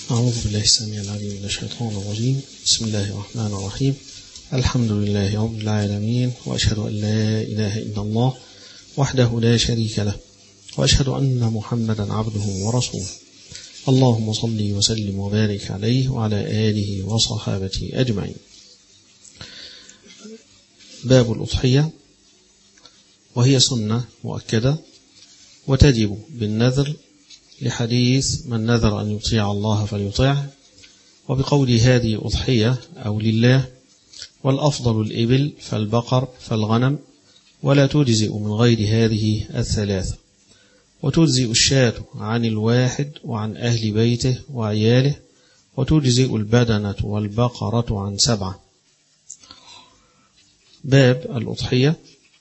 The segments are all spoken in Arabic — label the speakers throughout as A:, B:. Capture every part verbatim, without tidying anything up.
A: أعوذ بالله السميع العليم من الشيطان الرجيم. بسم الله الرحمن الرحيم. الحمد لله رب العالمين، وأشهد أن لا إله إلا الله وحده لا شريك له، وأشهد أن محمدا عبده ورسوله. اللهم صل وسلم وبارك عليه وعلى آله وصحابته أجمعين. باب الأضحية، وهي سنة مؤكدة وتجب بالنذر، لحديث من نذر أن يطيع الله فليطيعه، وبقول هذه أضحية أو لله، والأفضل الإبل فالبقر فالغنم، ولا تجزئ من غير هذه الثلاثة، وتجزئ الشاة عن الواحد وعن أهل بيته وعياله، وتجزئ البدنة والبقرة عن سبعة. باب الأضحية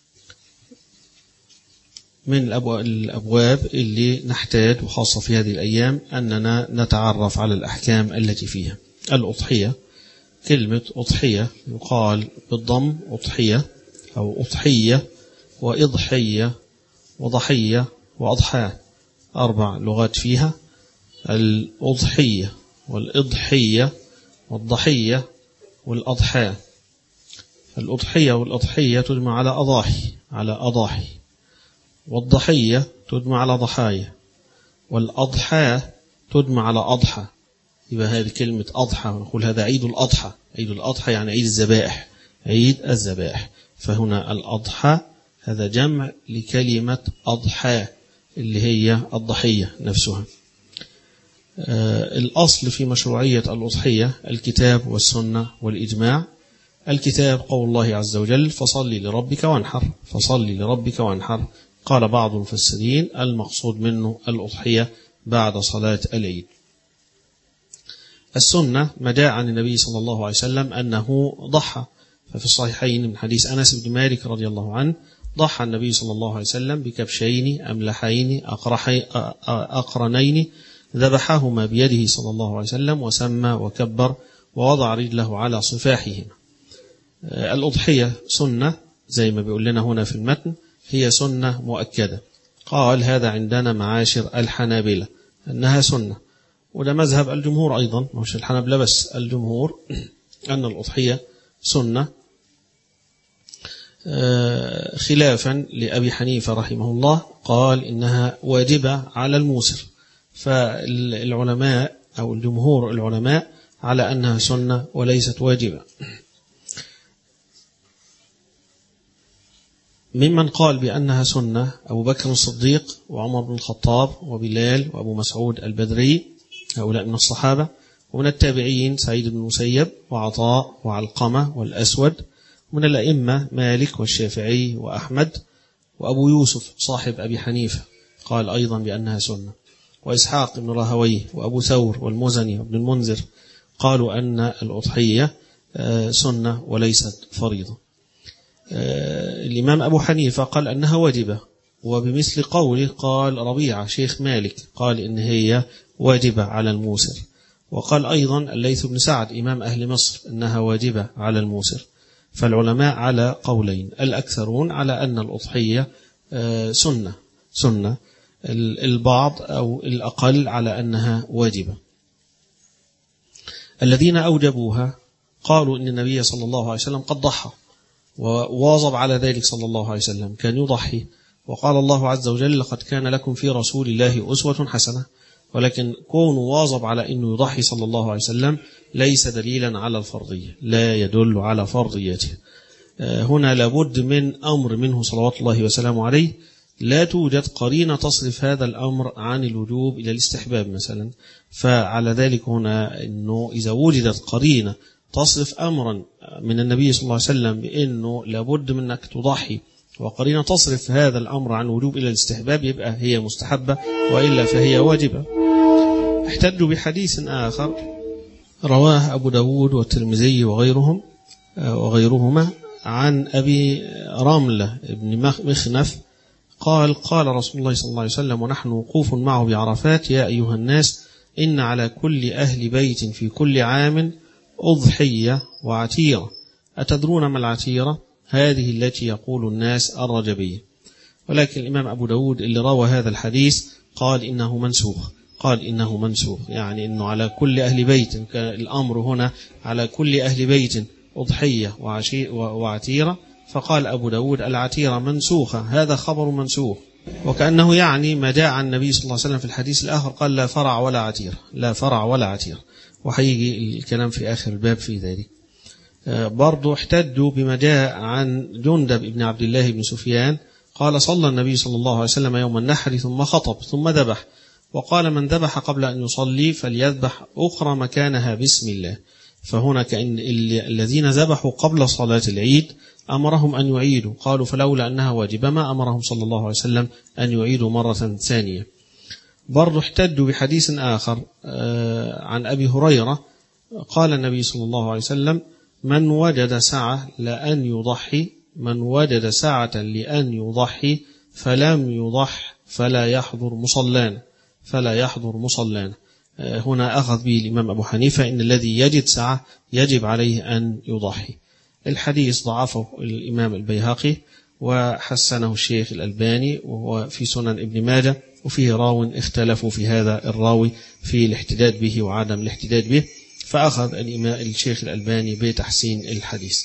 A: من الأبواب اللي نحتاج، وخاصة في هذه الأيام، أننا نتعرف على الأحكام التي فيها. الأضحية، كلمة أضحية يقال بالضم أضحية أو أضحية وإضحية وضحية وأضحى، أربع لغات فيها: الأضحية والإضحية والضحية والأضحى. الأضحية والأضحية تجمع على أضاحي على أضاحي، والضحية تجمع على ضحايا، والأضحى تجمع على أضحى. يبقى هذه كلمة أضحى، ونقول هذا عيد الأضحى. عيد الأضحى يعني عيد الذبائح، عيد الذبائح. فهنا الأضحى هذا جمع لكلمة أضحى اللي هي الضحية نفسها. الأصل في مشروعية الأضحية الكتاب والسنة والإجماع. الكتاب قول الله عز وجل: فصل لربك وانحر، فصل لربك وانحر. قال بعض المفسرين المقصود منه الأضحية بعد صلاة العيد. السنة ما جاء عن النبي صلى الله عليه وسلم أنه ضحى، ففي الصحيحين من حديث أنس بن مالك رضي الله عنه: ضحى النبي صلى الله عليه وسلم بكبشين أملحين أقرنين، ذبحهما بيده صلى الله عليه وسلم، وسمى وكبر ووضع رجله على صفاحهما. الأضحية سنة زي ما بيقول لنا هنا في المتن، هي سنة مؤكدة. قال: هذا عندنا معاشر الحنابلة أنها سنة، وده مذهب الجمهور أيضا، مش الحنابلة بس، الجمهور أن الأضحية سنة، خلافا لأبي حنيفة رحمه الله، قال إنها واجبة على الموسر. فالعلماء أو الجمهور العلماء على أنها سنة وليست واجبة. ممن قال بأنها سنة أبو بكر الصديق وعمر بن الخطاب وبلال وأبو مسعود البدري، هؤلاء من الصحابة. ومن التابعين سعيد بن المسيب وعطاء وعلقمة والأسود. من الأئمة مالك والشافعي وأحمد وأبو يوسف صاحب أبي حنيفة قال أيضا بأنها سنة، وإسحاق بن راهويه وأبو ثور والمزني وابن المنذر قالوا أن الأضحية سنة وليست فريضة. الإمام أبو حنيفة قال أنها واجبة، وبمثل قوله قال ربيعة شيخ مالك قال إن هي واجبة على الموسر. وقال أيضا الليث بن سعد إمام أهل مصر أنها واجبة على الموسر. فالعلماء على قولين، الأكثرون على أن الأضحية سنة سنة البعض أو الأقل على أنها واجبة. الذين أوجبوها قالوا إن النبي صلى الله عليه وسلم قد ضحى وواظب على ذلك صلى الله عليه وسلم، كان يضحي. وقال الله عز وجل: لقد كان لكم في رسول الله أسوة حسنة. ولكن كونه واظب على أنه يضحي صلى الله عليه وسلم ليس دليلا على الفرضية، لا يدل على فرضيته. هنا لابد من أمر منه صلوات الله وسلامه عليه، لا توجد قرينة تصرف هذا الأمر عن الوجوب إلى الاستحباب مثلا. فعلى ذلك هنا أنه إذا وجدت قرينة تصرف أمرا من النبي صلى الله عليه وسلم بأنه لابد منك تضحي، وقرينة تصرف هذا الأمر عن وجوب إلى الاستحباب، يبقى هي مستحبة، وإلا فهي واجبة. احتجوا بحديث آخر رواه أبو داود والترمذي وغيرهم وغيرهما عن أبي رملة بن مخنف قال: قال رسول الله صلى الله عليه وسلم ونحن وقوف معه بعرفات: يا أيها الناس، إن على كل أهل بيت في كل عام أضحية وعتيرة. أتدرون ما العتيرة؟ هذه التي يقول الناس الرجبية. ولكن الإمام أبو داود اللي روى هذا الحديث قال إنه منسوخ، قال إنه منسوخ، يعني إنه على كل أهل بيت، الأمر هنا على كل أهل بيت أضحية وعتيرة، فقال أبو داود العتيرة منسوخة، هذا خبر منسوخ، وكأنه يعني ما جاء عن النبي صلى الله عليه وسلم في الحديث الآخر قال لا فرع ولا عتير، لا فرع ولا عتير، وحيجي الكلام في آخر الباب في ذلك. برضو احتجوا بما جاء عن جندب بن عبد الله بن سفيان قال صلى النبي صلى الله عليه وسلم يوم النحر ثم خطب ثم ذبح، وقال من ذبح قبل أن يصلي فليذبح أخرى مكانها بسم الله. فهنا كأن الذين ذبحوا قبل صلاة العيد أمرهم أن يعيدوا، قالوا فلولا أنها واجبة ما أمرهم صلى الله عليه وسلم أن يعيدوا مرة ثانية. برضو احتجوا بحديث آخر عن أبي هريرة قال النبي صلى الله عليه وسلم من وجد سعة لأن يضحي من وجد سعة لأن يضحي فلم يضح فلا يحضر مصلانا فلا يحضر مصلانا. هنا أخذ به الإمام أبو حنيفة إن الذي يجد سعة يجب عليه أن يضحي. الحديث ضعفه الإمام البيهقي وحسنه الشيخ الألباني وهو في سنن ابن ماجه، وفيه راو اختلفوا في هذا الراوي في الاحتجاج به وعدم الاحتجاج به، فأخذ الإمام الشيخ الألباني بتحسين الحديث.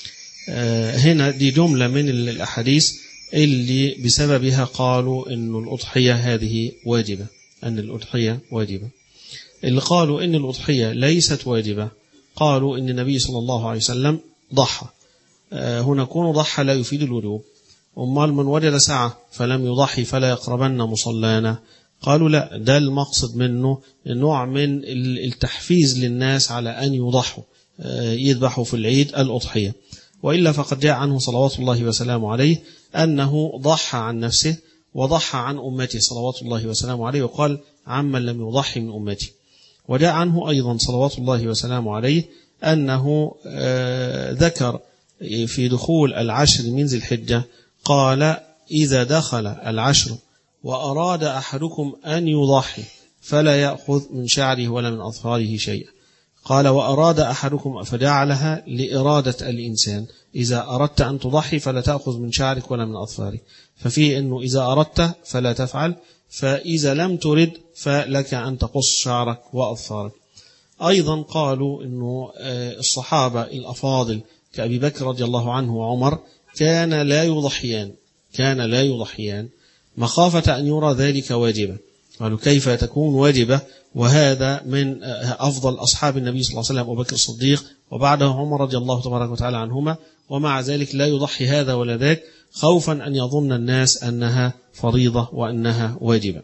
A: هنا دي جملة من الأحاديث اللي بسببها قالوا أن الأضحية هذه واجبة، أن الأضحية واجبة. اللي قالوا أن الأضحية ليست واجبة قالوا أن النبي صلى الله عليه وسلم ضحى. هنا كون ضحى لا يفيد الوجوب، أمال من وجد سعة فلم يضحي فلا يقربن مصلانا، قالوا لا، ده المقصد منه نوع من التحفيز للناس على أن يضحوا يذبحوا في العيد الأضحية. وإلا فقد جاء عنه صلوات الله وسلامه عليه أنه ضحى عن نفسه وضحى عن أمته صلوات الله وسلامه عليه، وقال عمن لم يضحي من أمتي. وجاء عنه أيضا صلوات الله وسلامه عليه أنه ذكر في دخول العشر من ذي الحجة قال إذا دخل العشر وأراد أحدكم أن يضحي فلا يأخذ من شعره ولا من أظفاره شيئا. قال وأراد أحدكم، فجعلها لإرادة الإنسان، إذا أردت أن تضحي فلا تأخذ من شعرك ولا من أظفارك، ففيه أنه إذا أردت فلا تفعل، فإذا لم ترد فلك أن تقص شعرك وأظفارك. أيضا قالوا أنه الصحابة الأفاضل كأبي بكر رضي الله عنه وعمر كان لا يضحيان كان لا يضحيان مخافة أن يرى ذلك واجبا. قالوا كيف تكون واجبة وهذا من أفضل أصحاب النبي صلى الله عليه وسلم أبو بكر الصديق وبعده عمر رضي الله تبارك وتعالى عنهما، ومع ذلك لا يضحي هذا ولا ذاك خوفا أن يظن الناس أنها فريضة وأنها واجبة.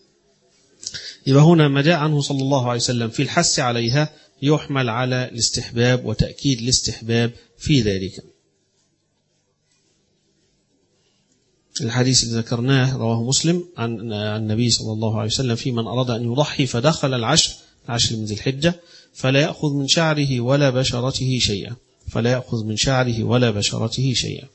A: يبقى هنا ما جاء عنه صلى الله عليه وسلم في الحث عليها يحمل على الاستحباب وتأكيد الاستحباب في ذلك. الحديث اللي ذكرناه رواه مسلم عن النبي صلى الله عليه وسلم في من أراد أن يضحي فدخل العشر عشر من ذي الحجة فلا يأخذ من شعره ولا بشرته شيئا فلا يأخذ من شعره ولا بشرته شيئا.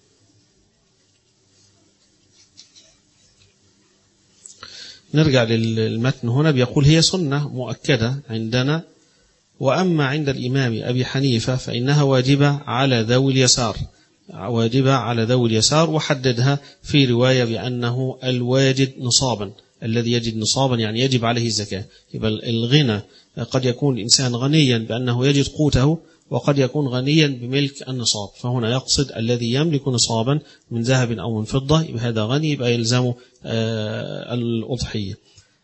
A: نرجع للمتن هنا، بيقول هي سنة مؤكدة عندنا، وأما عند الإمام أبي حنيفة فإنها واجبة على ذوي اليسار واجبة على ذوي اليسار، وحددها في رواية بأنه الواجد نصابا، الذي يجد نصابا يعني يجب عليه الزكاة. يبقى الغنى قد يكون الإنسان غنيا بأنه يجد قوته، وقد يكون غنيا بملك النصاب، فهنا يقصد الذي يملك نصابا من ذهب أو من فضة، يبقى هذا غني، يبقى يلزمه الأضحية.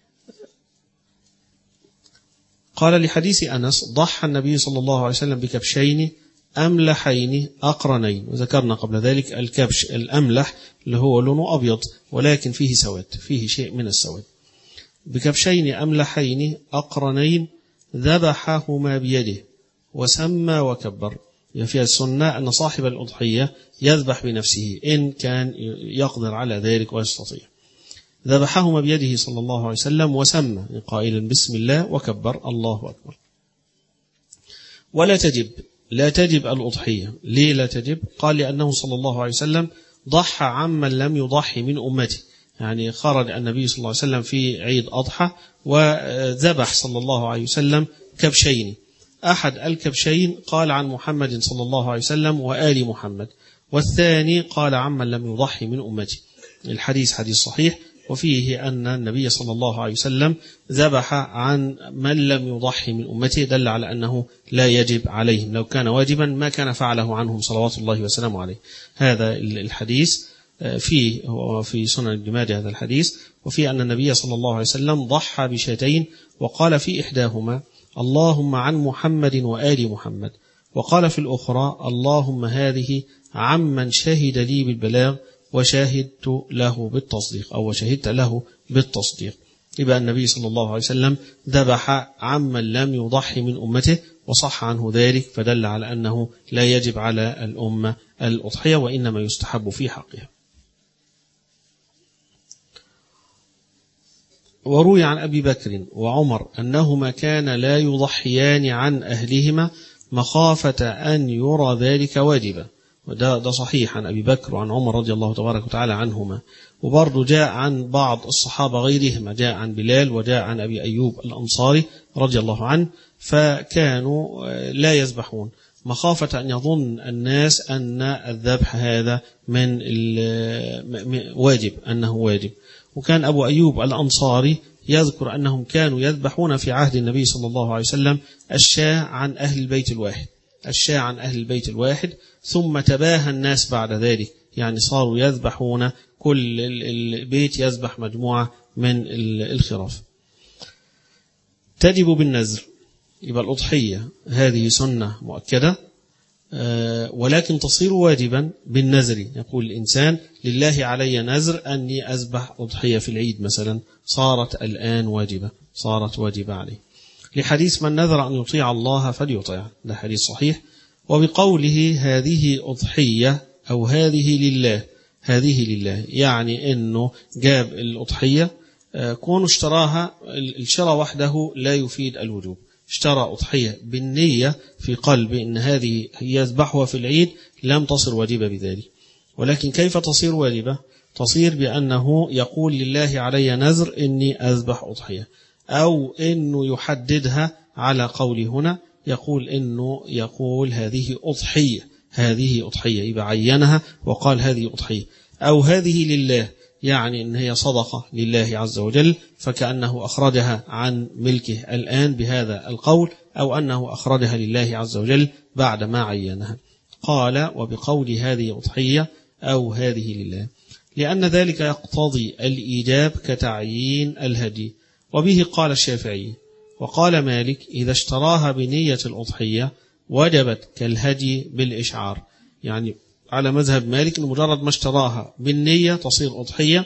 A: قال لحديث أنس ضحى النبي صلى الله عليه وسلم بكبشين أملحين أقرنين، وذكرنا قبل ذلك الكبش الأملح اللي هو لونه أبيض ولكن فيه سواد، فيه شيء من السواد. بكبشين أملحين أقرنين ذبحهما بيده وسمى وكبر. فيها السنة أن صاحب الأضحية يذبح بنفسه إن كان يقدر على ذلك ويستطيع. ذبحهما بيده صلى الله عليه وسلم وسمى قائلا بسم الله وكبر الله أكبر. ولا تجب لا تجب الأضحية. ليه لا تجب؟ قال لأنه صلى الله عليه وسلم ضحى عمن لم يضحي من أمته، يعني خرج النبي صلى الله عليه وسلم في عيد أضحى وذبح صلى الله عليه وسلم كبشين، أحد الكبشين قال عن محمد صلى الله عليه وسلم وآل محمد، والثاني قال عمن لم يضحي من أمته. الحديث حديث صحيح، وفيه أن النبي صلى الله عليه وسلم ذبح عن من لم يضحي من أمته، دل على أنه لا يجب عليهم، لو كان واجبا ما كان فعله عنهم صلوات الله وسلامه عليه. هذا الحديث فيه في سنن ابن ماجه هذا الحديث، وفيه أن النبي صلى الله عليه وسلم ضحى بشاتين، وقال في إحداهما اللهم عن محمد وآل محمد، وقال في الأخرى اللهم هذه عمن شهد لي بالبلاغ وشاهدت له بالتصديق، أو وشهدت له بالتصديق. يبقى النبي صلى الله عليه وسلم ذبح عمن لم يضحي من أمته وصح عنه ذلك، فدل على أنه لا يجب على الأمة الأضحية، وإنما يستحب في حقها. وروي عن أبي بكر وعمر أنهما كان لا يضحيان عن أهلهما مخافة أن يرى ذلك واجبا، وده ده صحيح عن أبي بكر وعن عمر رضي الله تبارك وتعالى عنهما. وبرضه جاء عن بعض الصحابة غيرهما، جاء عن بلال وجاء عن أبي أيوب الأنصاري رضي الله عنه، فكانوا لا يذبحون مخافة أن يظن الناس أن الذبح هذا من واجب، أنه واجب. وكان أبو أيوب الأنصاري يذكر أنهم كانوا يذبحون في عهد النبي صلى الله عليه وسلم الشاة عن أهل البيت الواحد، الشاة عن أهل البيت الواحد، ثم تباهى الناس بعد ذلك، يعني صاروا يذبحون كل البيت يذبح مجموعة من الخراف. تجب بالنذر، يبقى الأضحية هذه سنة مؤكدة، ولكن تصير واجبا بالنذر. يقول الإنسان لله علي نذر أني أذبح أضحية في العيد مثلا، صارت الآن واجبة، صارت واجبة عليه، لحديث من نذر أن يطيع الله فليطيع، ده حديث صحيح. وبقوله هذه أضحية أو هذه لله، هذه لله يعني أنه جاب الأضحية، كون اشتراها الشراء وحده لا يفيد الوجوب، اشترى أضحية بالنية في قلبه أن هذه يذبحها في العيد لم تصير واجبة بذلك. ولكن كيف تصير واجبة؟ تصير بأنه يقول لله علي نذر أني أذبح أضحية، أو أنه يحددها على قول هنا، يقول أنه يقول هذه أضحية، هذه أضحية، يبقى عينها وقال هذه أضحية، أو هذه لله يعني أن هي صدقة لله عز وجل، فكأنه أخرجها عن ملكه الآن بهذا القول، أو أنه أخرجها لله عز وجل بعد ما عينها. قال وبقول هذه أضحية أو هذه لله، لأن ذلك يقتضي الإيجاب كتعيين الهدي، وبه قال الشافعي. وقال مالك إذا اشتراها بنية الأضحية وجبت كالهدي بالإشعار، يعني على مذهب مالك أن مجرد ما اشتراها بالنية تصير أضحية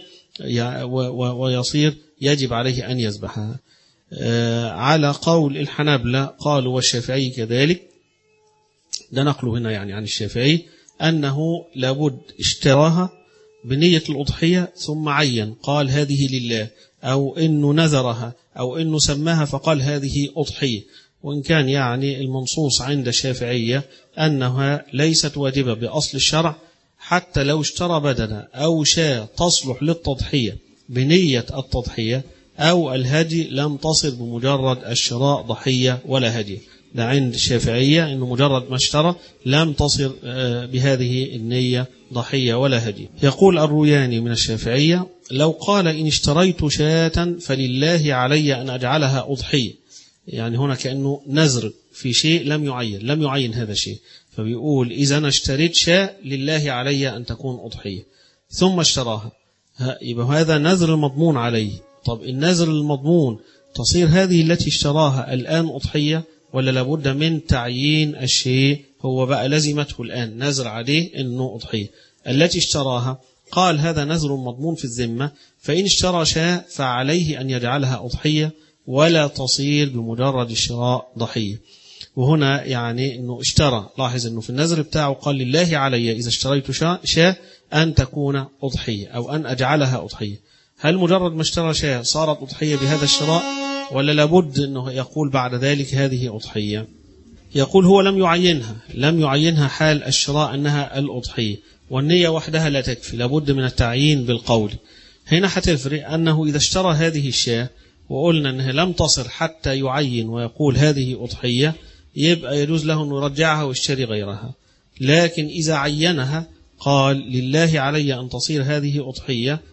A: ويصير يجب عليه أن يذبحها. على قول الحنابلة قالوا والشافعي كذلك، ده نقله هنا يعني عن الشافعي، أنه لابد اشتراها بنية الأضحية ثم عين قال هذه لله، أو إنه نذرها، أو إنه سماها فقال هذه أضحية. وإن كان يعني المنصوص عند الشافعية أنها ليست واجبة بأصل الشرع، حتى لو اشترى بدنة أو شاة تصلح للتضحية بنية التضحية أو الهدي لم تصل بمجرد الشراء ضحية ولا هدي. ده عند الشافعية إنه مجرد ما اشترى لم تصل بهذه النية ضحية ولا هدي. يقول الروياني من الشافعية لو قال إن اشتريت شاة فلله علي أن أجعلها أضحية، يعني هنا كأنه نذر في شيء لم يعين، لم يعين هذا الشيء، فبيقول إذا أنا اشتريت شاة لله علي أن تكون أضحية ثم اشتراها، يبقى هذا نذر المضمون عليه. طب النذر المضمون تصير هذه التي اشتراها الآن أضحية، ولا لابد من تعيين الشيء هو بقى لزمته الآن نذر عليه أنه أضحية؟ التي اشتراها قال هذا نذر مضمون في الذمة، فإن اشترى شاة فعليه أن يجعلها أضحية ولا تصير بمجرد الشراء ضحية. وهنا يعني أنه اشترى، لاحظ أنه في النذر بتاعه قال لله علي إذا اشتريت شاة أن تكون أضحية أو أن أجعلها أضحية. هل مجرد ما اشترى شاة صارت أضحية بهذا الشراء، ولا لابد أنه يقول بعد ذلك هذه أضحية؟ يقول هو لم يعينها، لم يعينها حال الشراء أنها الأضحية، والنية وحدها لا تكفي، لابد من التعيين بالقول. هنا هتفرق أنه إذا اشترى هذه الشاة وقلنا أنها لم تصل حتى يعين ويقول هذه أضحية، يبقى يجوز له أن يرجعها ويشتري غيرها. لكن إذا عينها قال لله علي أن تصير هذه أضحية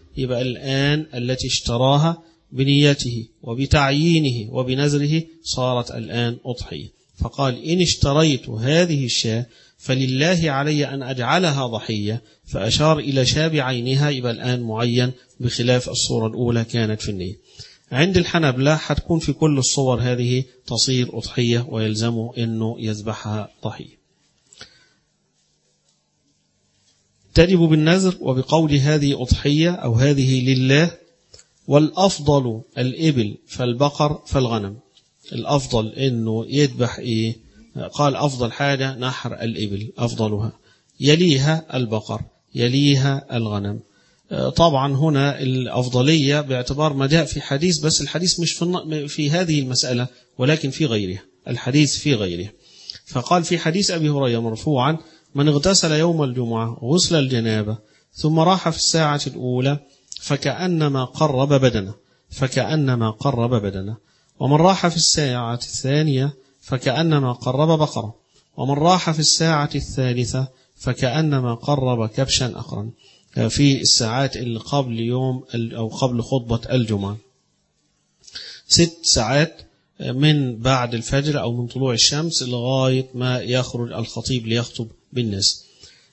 A: يبقى الآن التي اشتراها بنيته وبتعيينه وبنذره صارت الآن أضحية. فقال إن اشتريت هذه الشاة فلله علي أن أجعلها ضحية، فأشار إلى شاة بعينها، يبقى الآن معين بخلاف الصورة الأولى كانت في النية. عند الحنبلة هتكون في كل الصور هذه تصير أضحية ويلزمه أنه يذبحها ضحية. تجب بالنذر وبقول هذه أضحية أو هذه لله. والأفضل الإبل فالبقر فالغنم. الأفضل أنه يذبح إيه؟ قال أفضل حاجة نحر الإبل أفضلها، يليها البقر، يليها الغنم. طبعا هنا الأفضلية باعتبار ما جاء في حديث، بس الحديث مش في, في هذه المسألة ولكن في غيرها، الحديث في غيره. فقال في حديث أبي هريرة مرفوعا: من اغتسل يوم الجمعة غسل الجنابة ثم راح في الساعة الأولى فكأنما قرب بدنه فكأنما قرب بدنه ومن راح في الساعة الثانية فكأنما قرب بقرة ومن راح في الساعة الثالثة فكأنما قرب كبشا أقرا، في الساعات اللي قبل يوم أو قبل خطبة الجمعة. ست ساعات من بعد الفجر أو من طلوع الشمس لغاية ما يخرج الخطيب ليخطب بالناس.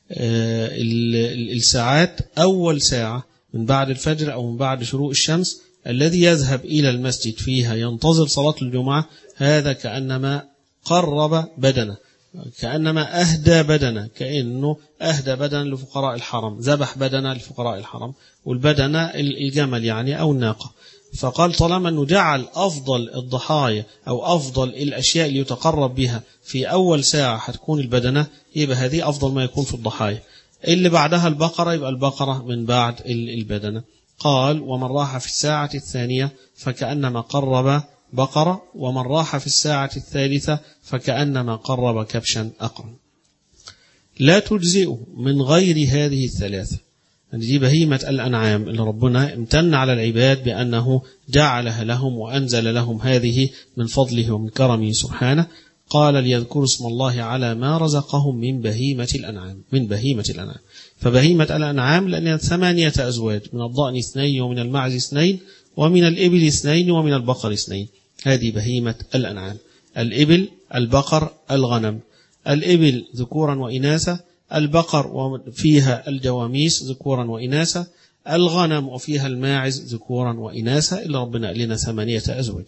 A: الساعات أول ساعة من بعد الفجر أو من بعد شروق الشمس الذي يذهب إلى المسجد فيها ينتظر صلاة الجمعة، هذا كأنما قرب بدنه، كأنما أهدى بدنه، كأنه أهدى بدنه لفقراء الحرم، ذبح بدنه لفقراء الحرم، والبدنه الجمل يعني أو الناقة. فقال طالما أنه جعل أفضل الضحايا أو أفضل الأشياء اللي يتقرب بها في أول ساعة هتكون البدنة، يبقى هذه أفضل ما يكون في الضحايا. اللي بعدها البقرة، يبقى البقرة من بعد البدنة. قال ومن راح في الساعة الثانية فكأنما قرب بقرة ومن راح في الساعة الثالثة فكأنما قرب كبشا أقرا. لا تجزئ من غير هذه الثلاثة. دي بهيمة الأنعام اللي ربنا امتن على العباد بأنه جعلها لهم وأنزل لهم هذه من فضله ومن كرمه سبحانه. قال ليذكروا اسم الله على ما رزقهم من بهيمة الأنعام، من بهيمة الأنعام. فبهيمة الأنعام لأنها ثمانية أزواج، من الضأن اثنين ومن المعز اثنين ومن الإبل اثنين ومن البقر اثنين. هذه بهيمة الأنعام: الإبل، البقر، الغنم. الإبل ذكورا وإناثا، البقر وفيها الجواميس ذكورا وإناثا، الغنم وفيها الماعز ذكورا وإناثا، إلا ربنا قال لنا ثمانية أزواج.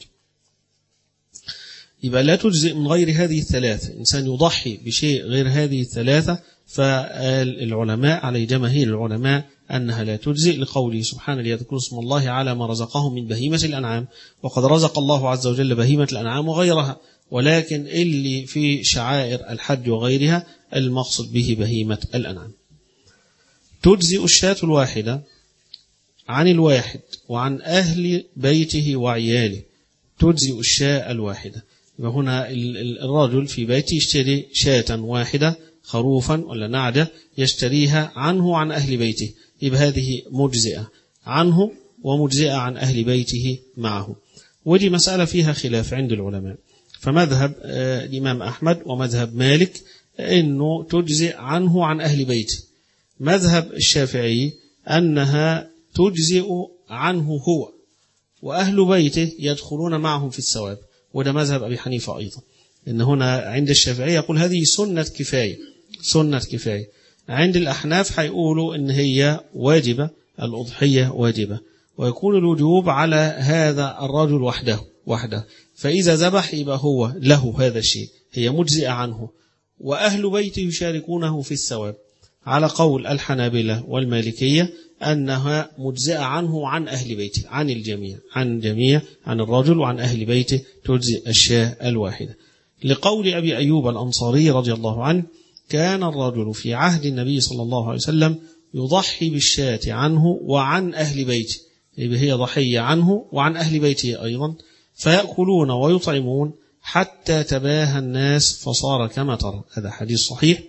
A: يبقى لا تجزئ من غير هذه الثلاثة. إنسان يضحي بشيء غير هذه الثلاثة، فالعلماء على جماهير العلماء أنها لا تجزئ، لقوله سبحانه ليذكروا اسم الله على ما رزقهم من بهيمة الأنعام، وقد رزق الله عز وجل بهيمة الأنعام وغيرها، ولكن اللي في شعائر الحج وغيرها المقصد به بهيمة الأنعام. تجزئ الشاة الواحدة عن الواحد وعن أهل بيته وعياله. تجزئ الشاة الواحدة. هنا الرجل في بيته يشتري شاة واحدة، خروفا ولا نعجة، يشتريها عنه وعن أهل بيته، يبقى هذه مجزئة عنه ومجزئة عن أهل بيته معه. ودي مسألة فيها خلاف عند العلماء. فمذهب الإمام أحمد ومذهب مالك أنه تجزئ عنه وعن أهل بيته. مذهب الشافعي أنها تجزئ عنه هو وأهل بيته يدخلون معهم في الثواب، وده مذهب أبي حنيفة أيضا. إن هنا عند الشافعي يقول هذه سنة كفاية، سنة كفاية. عند الأحناف هيقولوا إن هي واجبة، الأضحية واجبة، ويكون الوجوب على هذا الرجل وحده وحده فإذا ذبح يبقى هو له هذا الشيء، هي مجزئة عنه، وأهل بيته يشاركونه في الثواب، على قول الحنابلة والمالكية أنها مجزئة عنه وعن أهل بيته، عن الجميع، عن الجميع، عن الرجل وعن أهل بيته تجزئ الشاة الواحدة. لقول أبي أيوب الأنصاري رضي الله عنه: كان الرجل في عهد النبي صلى الله عليه وسلم يضحي بالشاة عنه وعن أهل بيته، هي ضحية عنه وعن أهل بيته أيضا، فيأكلون ويطعمون حتى تباهى الناس فصار كما ترى. هذا حديث صحيح.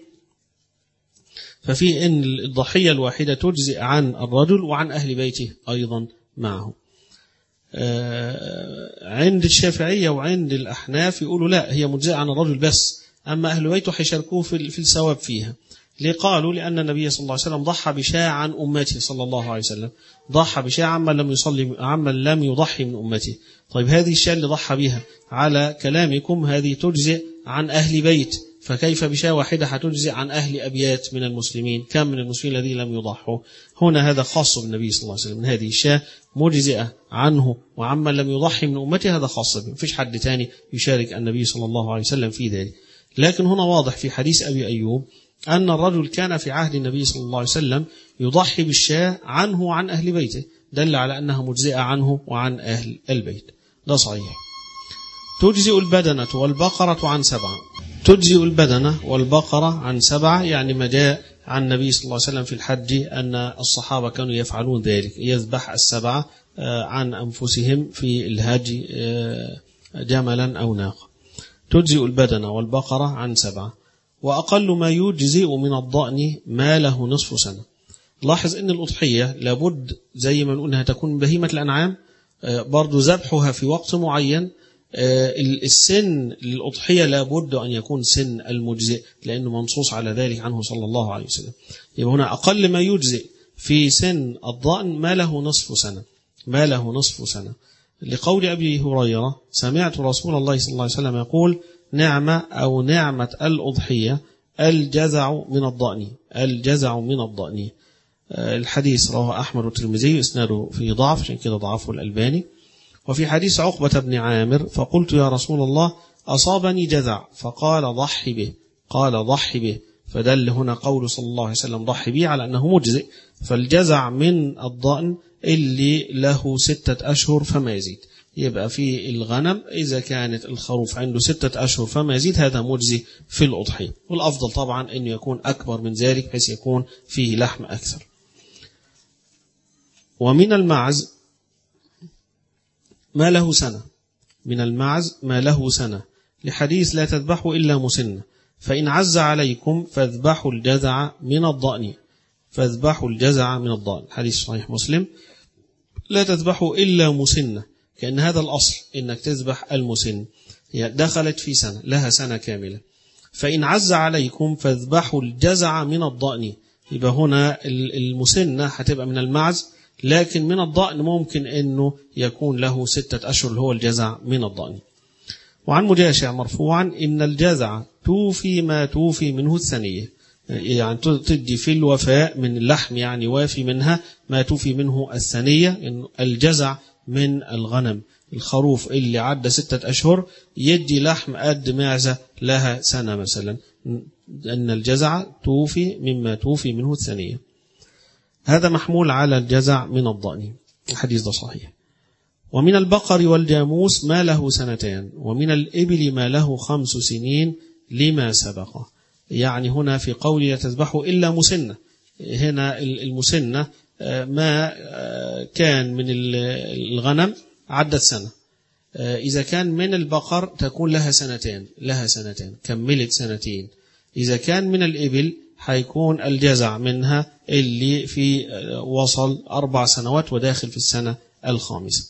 A: ففي أن الضحية الواحدة تجزئ عن الرجل وعن أهل بيته أيضا معه. عند الشافعية وعند الأحناف يقولوا لا، هي مجزئة عن الرجل بس، أما أهل بيته حيشاركوه في الثواب فيها، ليه قالوا؟ لأن النبي صلى الله عليه وسلم ضحى بشاة عن أمته صلى الله عليه وسلم، ضحى بشاة عمن لم يصلي عمن لم يضحي من أمته. طيب هذه الشاة اللي ضحى بها على كلامكم هذه تجزئ عن أهل بيت، فكيف بشاة واحدة هتجزئ عن أهل أبيات من المسلمين؟ كم من المسلمين الذين لم يضحوا؟ هنا هذا خاص بالنبي صلى الله عليه وسلم، من هذه الشاة مجزئة عنه وعمن لم يضحي من أمته، هذا خاص به، مفيش حد تاني يشارك النبي صلى الله عليه وسلم في ذلك. لكن هنا واضح في حديث أبي أيوب أن الرجل كان في عهد النبي صلى الله عليه وسلم يضحي بالشاة عنه وعن أهل بيته، دل على أنها مجزئة عنه وعن أهل البيت، ده صحيح. تجزئ البدنة والبقرة عن سبعة، تجزئ البدنة والبقرة عن سبعة، يعني ما جاء عن النبي صلى الله عليه وسلم في الحج أن الصحابة كانوا يفعلون ذلك، يذبح السبعة عن أنفسهم في الهج جملا أو ناقة. تجزئ البدنة والبقرة عن سبعة. وأقل ما يجزئ من الضأن ما له نصف سنة. لاحظ أن الأضحية لابد زي ما نقول أنها تكون بهيمة الأنعام، برضو ذبحها في وقت معين. السن للأضحية لابد أن يكون سن المجزئ، لأنه منصوص على ذلك عنه صلى الله عليه وسلم. يبقى هنا أقل ما يجزئ في سن الضأن ما له نصف سنة، ما له نصف سنة، لقول أبي هريرة سمعت رسول الله صلى الله عليه وسلم يقول: نعمة أو نعمة الأضحية الجزع من الضأن، الجزع من الضأن. الحديث رواه أحمد والترمذي، إسناده فيه ضعف عشان كده ضعفه الألباني. وفي حديث عقبة بن عامر: فقلت يا رسول الله أصابني جزع، فقال ضحي به، قال ضحي به، فدل هنا قول صلى الله عليه وسلم ضحي به على أنه مجزئ. فالجزع من الضأن اللي له ستة أشهر فما يزيد، يبقى في الغنم إذا كانت الخروف عنده ستة أشهر فما يزيد هذا مجزي في الأضحية، والأفضل طبعا أن يكون أكبر من ذلك بحيث يكون فيه لحم أكثر. ومن المعز ما له سنة، من المعز ما له سنة، لحديث لا تذبحوا إلا مسنة، فإن عز عليكم فاذبحوا الجزع من الضأن، فاذبحوا الجزع من الضأن، حديث صحيح مسلم. لا تذبحوا إلا مسنة، كأن هذا الأصل إنك تذبح المسن، دخلت في سنة لها سنة كاملة. فإن عز عليكم فاذبحوا الجزع من الضأن، يبقى هنا المسنة هتبقى من المعز، لكن من الضأن ممكن أنه يكون له ستة أشهر اللي هو الجزع من الضأن. وعن مجاشع مرفوعا: إن الجزع توفي ما توفي منه الثنية، يعني تدي في الوفاء من اللحم، يعني وافي منها ما توفي منه الثنية. إن الجزع من الغنم، الخروف اللي عدى ستة أشهر يدي لحم قد معزة لها سنة مثلا، أن الجزع توفي مما توفي منه الثنية. هذا محمول على الجزع من الضأن، الحديث ده صحيح. ومن البقر والجاموس ما له سنتين، ومن الإبل ما له خمس سنين لما سبق. يعني هنا في قول لا تذبحوا إلا مسنة، هنا المسنة ما كان من الغنم عدت سنة، إذا كان من البقر تكون لها سنتين، لها سنتين كملت سنتين. إذا كان من الإبل حيكون الجزع منها اللي في وصل أربع سنوات وداخل في السنة الخامسة.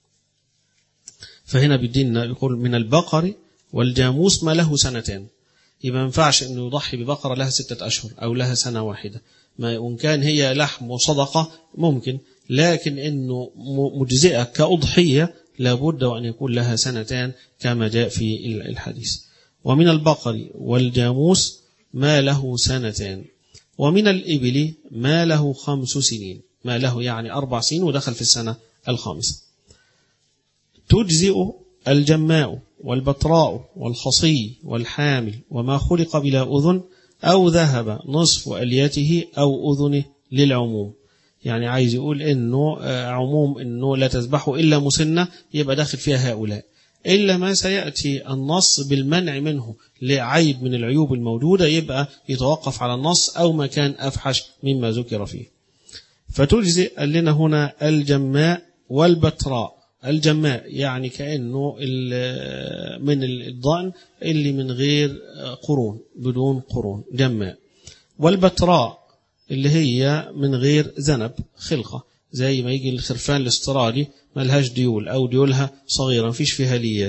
A: فهنا بدينا يقول من البقر والجاموس ما له سنتين، يبقى ما ينفعش انه يضحي ببقرة لها ستة أشهر أو لها سنة واحدة، ما وإن كان هي لحم وصدقة ممكن، لكن انه مجزئة كأضحية لابد وأن يكون لها سنتين كما جاء في الحديث. ومن البقر والجاموس ما له سنتين، ومن الإبل ما له خمس سنين، ما له يعني أربع سنين ودخل في السنة الخامسة. تجزئ الجماء والبطراء والخصي والحامل وما خلق بلا أذن أو ذهب نصف أليته أو أذنه للعموم. يعني عايز يقول إنه عموم إنه لا تذبحوا إلا مسنة، يبقى داخل فيها هؤلاء، إلا ما سيأتي النص بالمنع منه لعيب من العيوب الموجودة، يبقى يتوقف على النص أو ما كان أفحش مما ذكر فيه. فتجزئ لنا هنا الجماء والبتراء. الجماء يعني كأنه من الضأن اللي من غير قرون، بدون قرون، جماء. والبتراء اللي هي من غير ذنب، خلقة، زي ما يجي الخرفان الاسترالي ملهاش ديول أو ديولها صغيرة مفيش فيها ليات،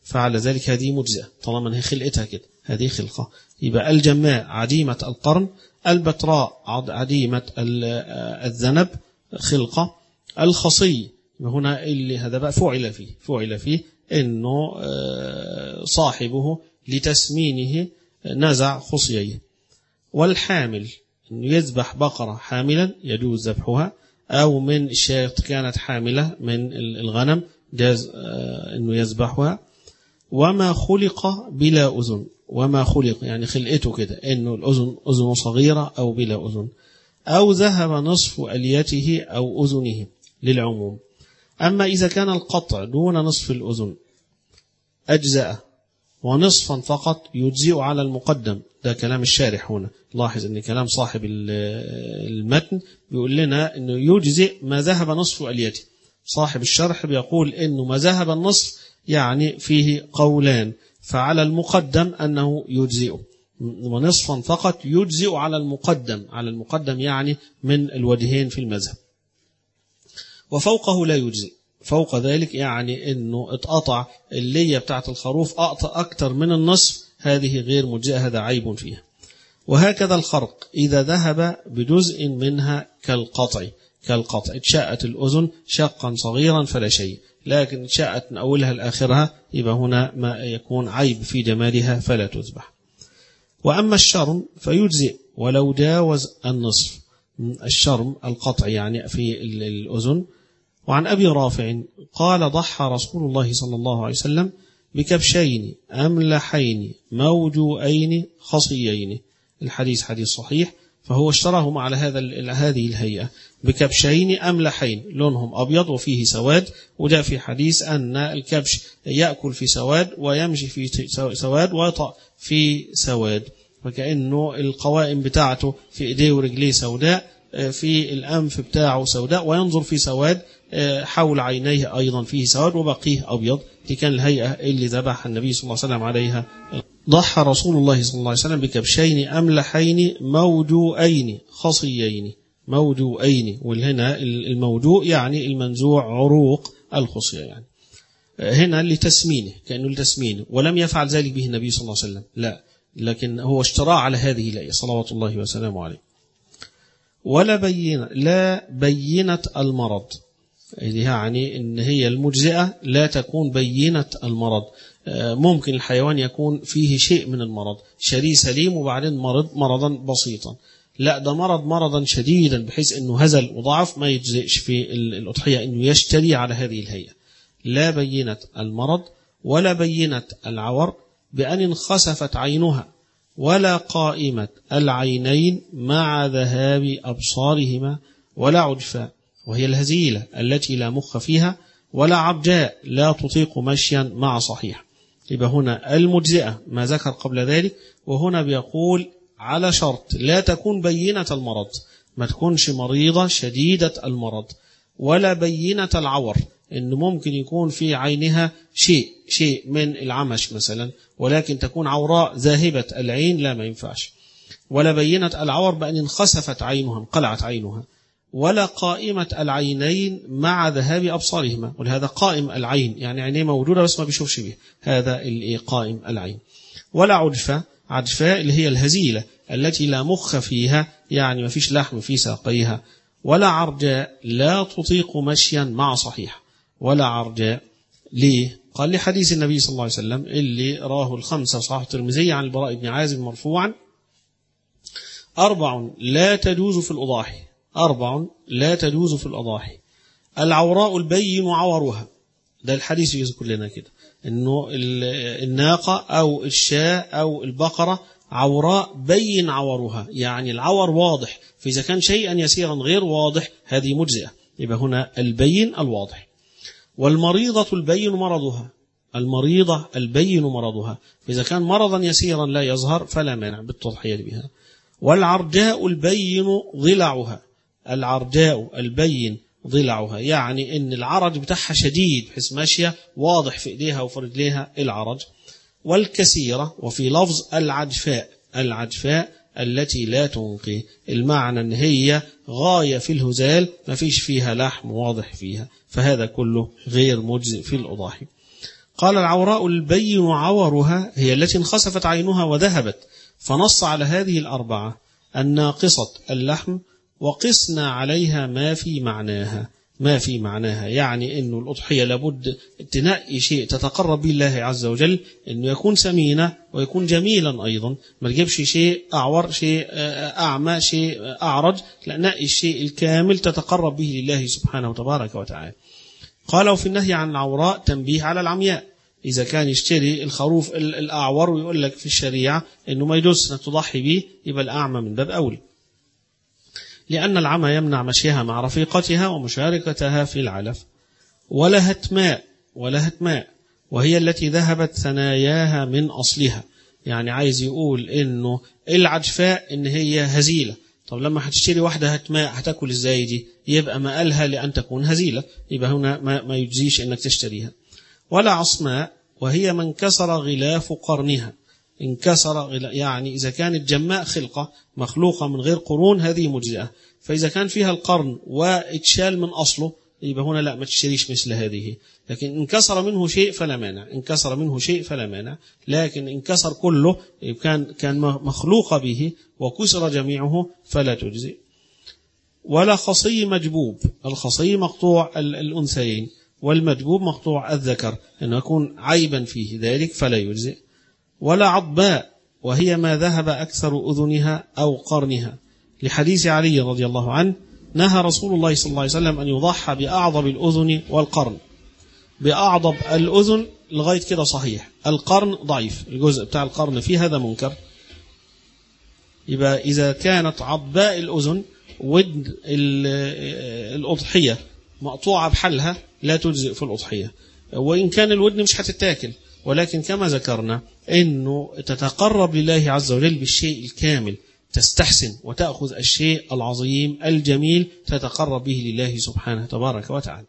A: فعلى ذلك هذه مجزئة طالما هي خلقتها كده، هذه خلقة. يبقى الجماء عديمة القرن، البتراء عديمة الذنب خلقة، الخصي هنا اللي هذا بقى فعل فيه فعل فيه إنه صاحبه لتسمينه نزع خصيه. والحامل إنه يذبح بقرة حاملا يجوز ذبحها، أو من الشاة كانت حاملة من الغنم جاز إنه يذبحها. وما خلق بلا أذن، وما خلق يعني خلقته كده إنه الأذن أذن صغيرة أو بلا أذن، أو ذهب نصف أليته أو أذنه للعموم. أما إذا كان القطع دون نصف الأذن أجزاء، ونصفا فقط يجزئ على المقدم. ده كلام الشارح هنا، لاحظ أن كلام صاحب المتن بيقول لنا أنه يجزئ ما ذهب نصف أليته. صاحب الشرح بيقول أنه ما ذهب النصف يعني فيه قولان، فعلى المقدم أنه يجزئ، ونصفا فقط يجزئ على المقدم، على المقدم يعني من الوجهين في المذهب. وفوقه لا يجزئ، فوق ذلك يعني أنه اتقطع اللية بتاعت الخروف أكثر من النصف، هذه غير مجزئة، هذا عيب فيها. وهكذا الخرق إذا ذهب بجزء منها كالقطع، كالقطع اتشاءت الأذن شقا صغيرا فلا شيء، لكن اتشاءت من أولها لآخرها يبقى هنا ما يكون عيب في جمالها فلا تذبح. وأما الشرم فيجزئ ولو جاوز النصف، الشرم القطع يعني في الأذن. وعن أبي رافع قال ضحى رسول الله صلى الله عليه وسلم بكبشين أملحين موجوئين خصيين، الحديث حديث صحيح، فهو اشتراهم على هذا هذه الهيئة بكبشين أملحين لونهم أبيض وفيه سواد. وجاء في حديث أن الكبش يأكل في سواد ويمشي في سواد ويطأ في سواد، فكأنه القوائم بتاعته في إيديه ورجليه سوداء، في الأنف بتاعه سوداء، وينظر في سواد حول عينيه أيضا فيه سواد وبقيه أبيض. دي كان الهيئة اللي ذبح النبي صلى الله عليه وسلم عليها. ضحى رسول الله صلى الله عليه وسلم بكبشين أملحين موجوئين خصيين، موجوئين، والهنا الموجوء يعني المنزوع عروق الخصية، يعني هنا لتسمينه، كأنه لتسمينه، ولم يفعل ذلك به النبي صلى الله عليه وسلم، لا، لكن هو اشترى على هذه الآية صلوات الله وسلامه عليه. ولا بينة، لا بينة المرض، يعني إن هي المجزئة لا تكون بينة المرض. ممكن الحيوان يكون فيه شيء من المرض، شري سليم وبعدين مرض مرضا بسيطا، لا ده مرض مرضا شديدا بحيث أنه هزل وضعف، ما يجزئش في الأضحية أنه يشتري على هذه الهيئة. لا بينة المرض ولا بينة العور بأن انخسفت عينها، ولا قائمة العينين مع ذهاب أبصارهما، ولا عجفاء وهي الهزيلة التي لا مخ فيها، ولا عرجاء لا تطيق مشيا مع صحيح. يبقى هنا المجزئة ما ذكر قبل ذلك، وهنا بيقول على شرط لا تكون بينة المرض، ما تكونش مريضة شديدة المرض، ولا بينة العور، إن ممكن يكون في عينها شيء شيء من العمش مثلا، ولكن تكون عوراء ذاهبة العين، لا ما ينفعش. ولا بينة العور بأن انخسفت عينها، انقلعت عينها، ولا قائمة العينين مع ذهاب أبصارهما، ولهذا قائم العين يعني عينيه موجودة بس ما بيشوفش به، هذا قائم العين. ولا عجفة، عجفاء اللي هي الهزيلة التي لا مخ فيها، يعني ما فيش لحم في ساقيها. ولا عرجاء لا تطيق مشيا مع صحيح، ولا عرجاء ليه؟ قال لحديث النبي صلى الله عليه وسلم اللي راه الخمسة صحيح الترمذي عن البراء بن عازب مرفوعا: أربع لا تجوز في الأضاحي، أربع لا تجوز في الأضاحي: العوراء البين عورها، ده الحديث يذكر لنا كده إنه الناقة أو الشاة أو البقرة عوراء بين عورها، يعني العور واضح، فإذا كان شيئا يسيرا غير واضح هذه مجزئة، يبقى هنا البين الواضح. والمريضة البين مرضها، المريضة البين مرضها، فإذا كان مرضا يسيرا لا يظهر فلا مانع بالتضحية بها. والعرجاء البين ضلعها، العرجاء البين ضلعها، يعني ان العرج بتاعها شديد بحيث ماشية واضح في ايديها وفي رجليها العرج. والكثيرة، وفي لفظ العجفاء، العجفاء التي لا تنقي، المعنى ان هي غاية في الهزال ما فيش فيها لحم واضح فيها، فهذا كله غير مجزئ في الأضاحي. قال العوراء البين عورها هي التي انخسفت عينها وذهبت، فنص على هذه الأربعة الناقصة اللحم، وقسنا عليها ما في معناها. ما في معناها يعني أنه الأضحية لابد تنقي شيء تتقرب به الله عز وجل، أنه يكون سمينة ويكون جميلا أيضا، ما تجيبش شيء أعور، شيء أعمى، شيء أعرج، لا، نقي الشيء الكامل تتقرب به لله سبحانه وتبارك وتعالى. قالوا في النهي عن العوراء تنبيه على العمياء، إذا كان يشتري الخروف الأعور ويقول لك في الشريعة أنه ما يجوز أن تضحي به، يبقى الأعمى من باب أولى، لأن العمى يمنع مشيها مع رفيقتها ومشاركتها في العلف. ولا هتماء، ولا هتماء وهي التي ذهبت ثناياها من أصلها، يعني عايز يقول إنه العجفاء إن هي هزيلة. طب لما هتشتري واحدة هتماء هتاكل إزاي دي؟ يبقى مقالها لأن تكون هزيلة، يبقى هنا ما يجزيش إنك تشتريها. ولا عصماء وهي من كسر غلاف قرنها، انكسر يعني إذا كانت جماء خلقة مخلوقة من غير قرون هذه مجزئة، فإذا كان فيها القرن واتشال من أصله يبقى هنا لا، ما تشتريش مثل هذه. لكن انكسر منه شيء فلا مانع، انكسر منه شيء فلا مانع، لكن انكسر كله كان كان مخلوق به وكسر جميعه فلا تجزئ. ولا خصي مجبوب، الخصي مقطوع الأنثيين والمجبوب مقطوع الذكر، أنه يكون عيبا فيه ذلك فلا يجزئ. ولا عضباء وهي ما ذهب أكثر أذنها أو قرنها، لحديث علي رضي الله عنه نهى رسول الله صلى الله عليه وسلم أن يضحى بأعضب الأذن والقرن. بأعضب الأذن لغاية كده صحيح، القرن ضعيف، الجزء بتاع القرن فيه هذا منكر. يبقى إذا كانت عضباء الأذن ودن الأضحية مقطوعة بحلها لا تجزئ في الأضحية، وإن كان الودن مش هتتاكل، ولكن كما ذكرنا إنه تتقرب لله عز وجل بالشيء الكامل، تستحسن وتأخذ الشيء العظيم الجميل تتقرب به لله سبحانه تبارك وتعالى.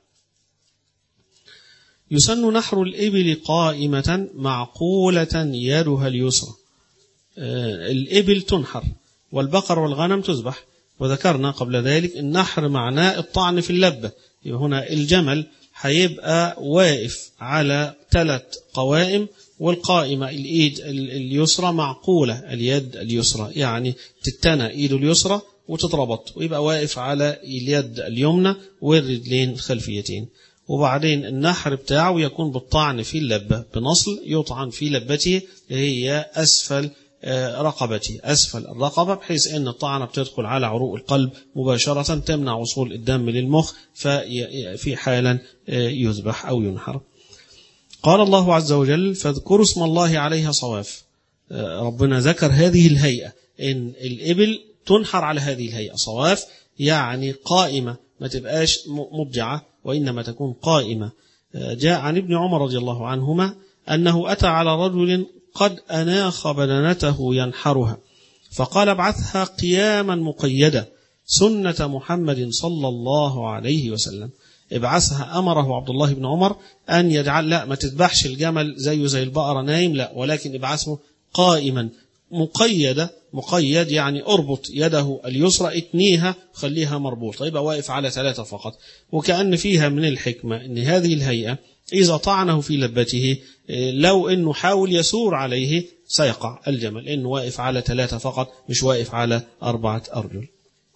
A: يسن نحر الإبل قائمة معقولة يدها اليسرى. الإبل تنحر والبقر والغنم تذبح، وذكرنا قبل ذلك النحر معناه الطعن في اللبة. هنا الجمل هيبقى واقف على ثلاث قوائم، والقائمة الإيد اليسرى معقولة اليد اليسرى، يعني تتنى إيده اليسرى وتتربط ويبقى واقف على اليد اليمنى والرجلين الخلفيتين. وبعدين النحر بتاعه يكون بالطعن في اللبة، بنصل يطعن في لبته هي أسفل رقبته، أسفل الرقبة، بحيث أن الطعنة بتدخل على عروق القلب مباشرة تمنع وصول الدم للمخ، ففي حالا يذبح أو ينحر. قال الله عز وجل فاذكروا اسم الله عليها صواف. ربنا ذكر هذه الهيئة، إن الإبل تنحر على هذه الهيئة صواف، يعني قائمة، ما تبقاش مبجعة وإنما تكون قائمة. جاء عن ابن عمر رضي الله عنهما أنه أتى على رجل قد أناخ بدنته ينحرها، فقال ابعثها قياما مقيدة سنة محمد صلى الله عليه وسلم. ابعثها، أمره عبد الله بن عمر أن يجعل، لا ما تذبحش الجمل زيه زي البقرة نايم، لا، ولكن ابعثه قائما مقيدة. مقيد يعني أربط يده اليسرى، اتنيها خليها مربوطة، يبقى واقف على ثلاثة فقط. وكأن فيها من الحكمة أن هذه الهيئة إذا طعنه في لبته لو أنه حاول يسور عليه سيقع الجمل، إنه واقف على ثلاثة فقط مش واقف على أربعة أرجل.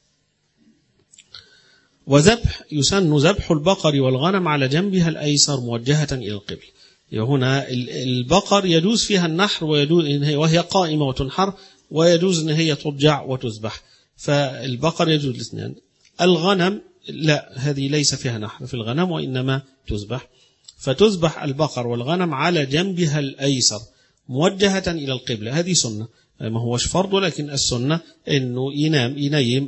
A: وذبح يسن ذبح البقر والغنم على جنبها الأيسر موجهة إلى القبل. هنا البقر يجوز فيها النحر ويجوز وهي قائمة وتنحر، ويجوز أن هي تضجع وتذبح، فالبقر يجوز الاثنين. الغنم لا، هذه ليس فيها نحر في الغنم وإنما تذبح، فتذبح البقر والغنم على جنبها الأيسر موجهة إلى القبلة. هذه سنة، ما هوش فرض، ولكن السنة أنه ينام ينيم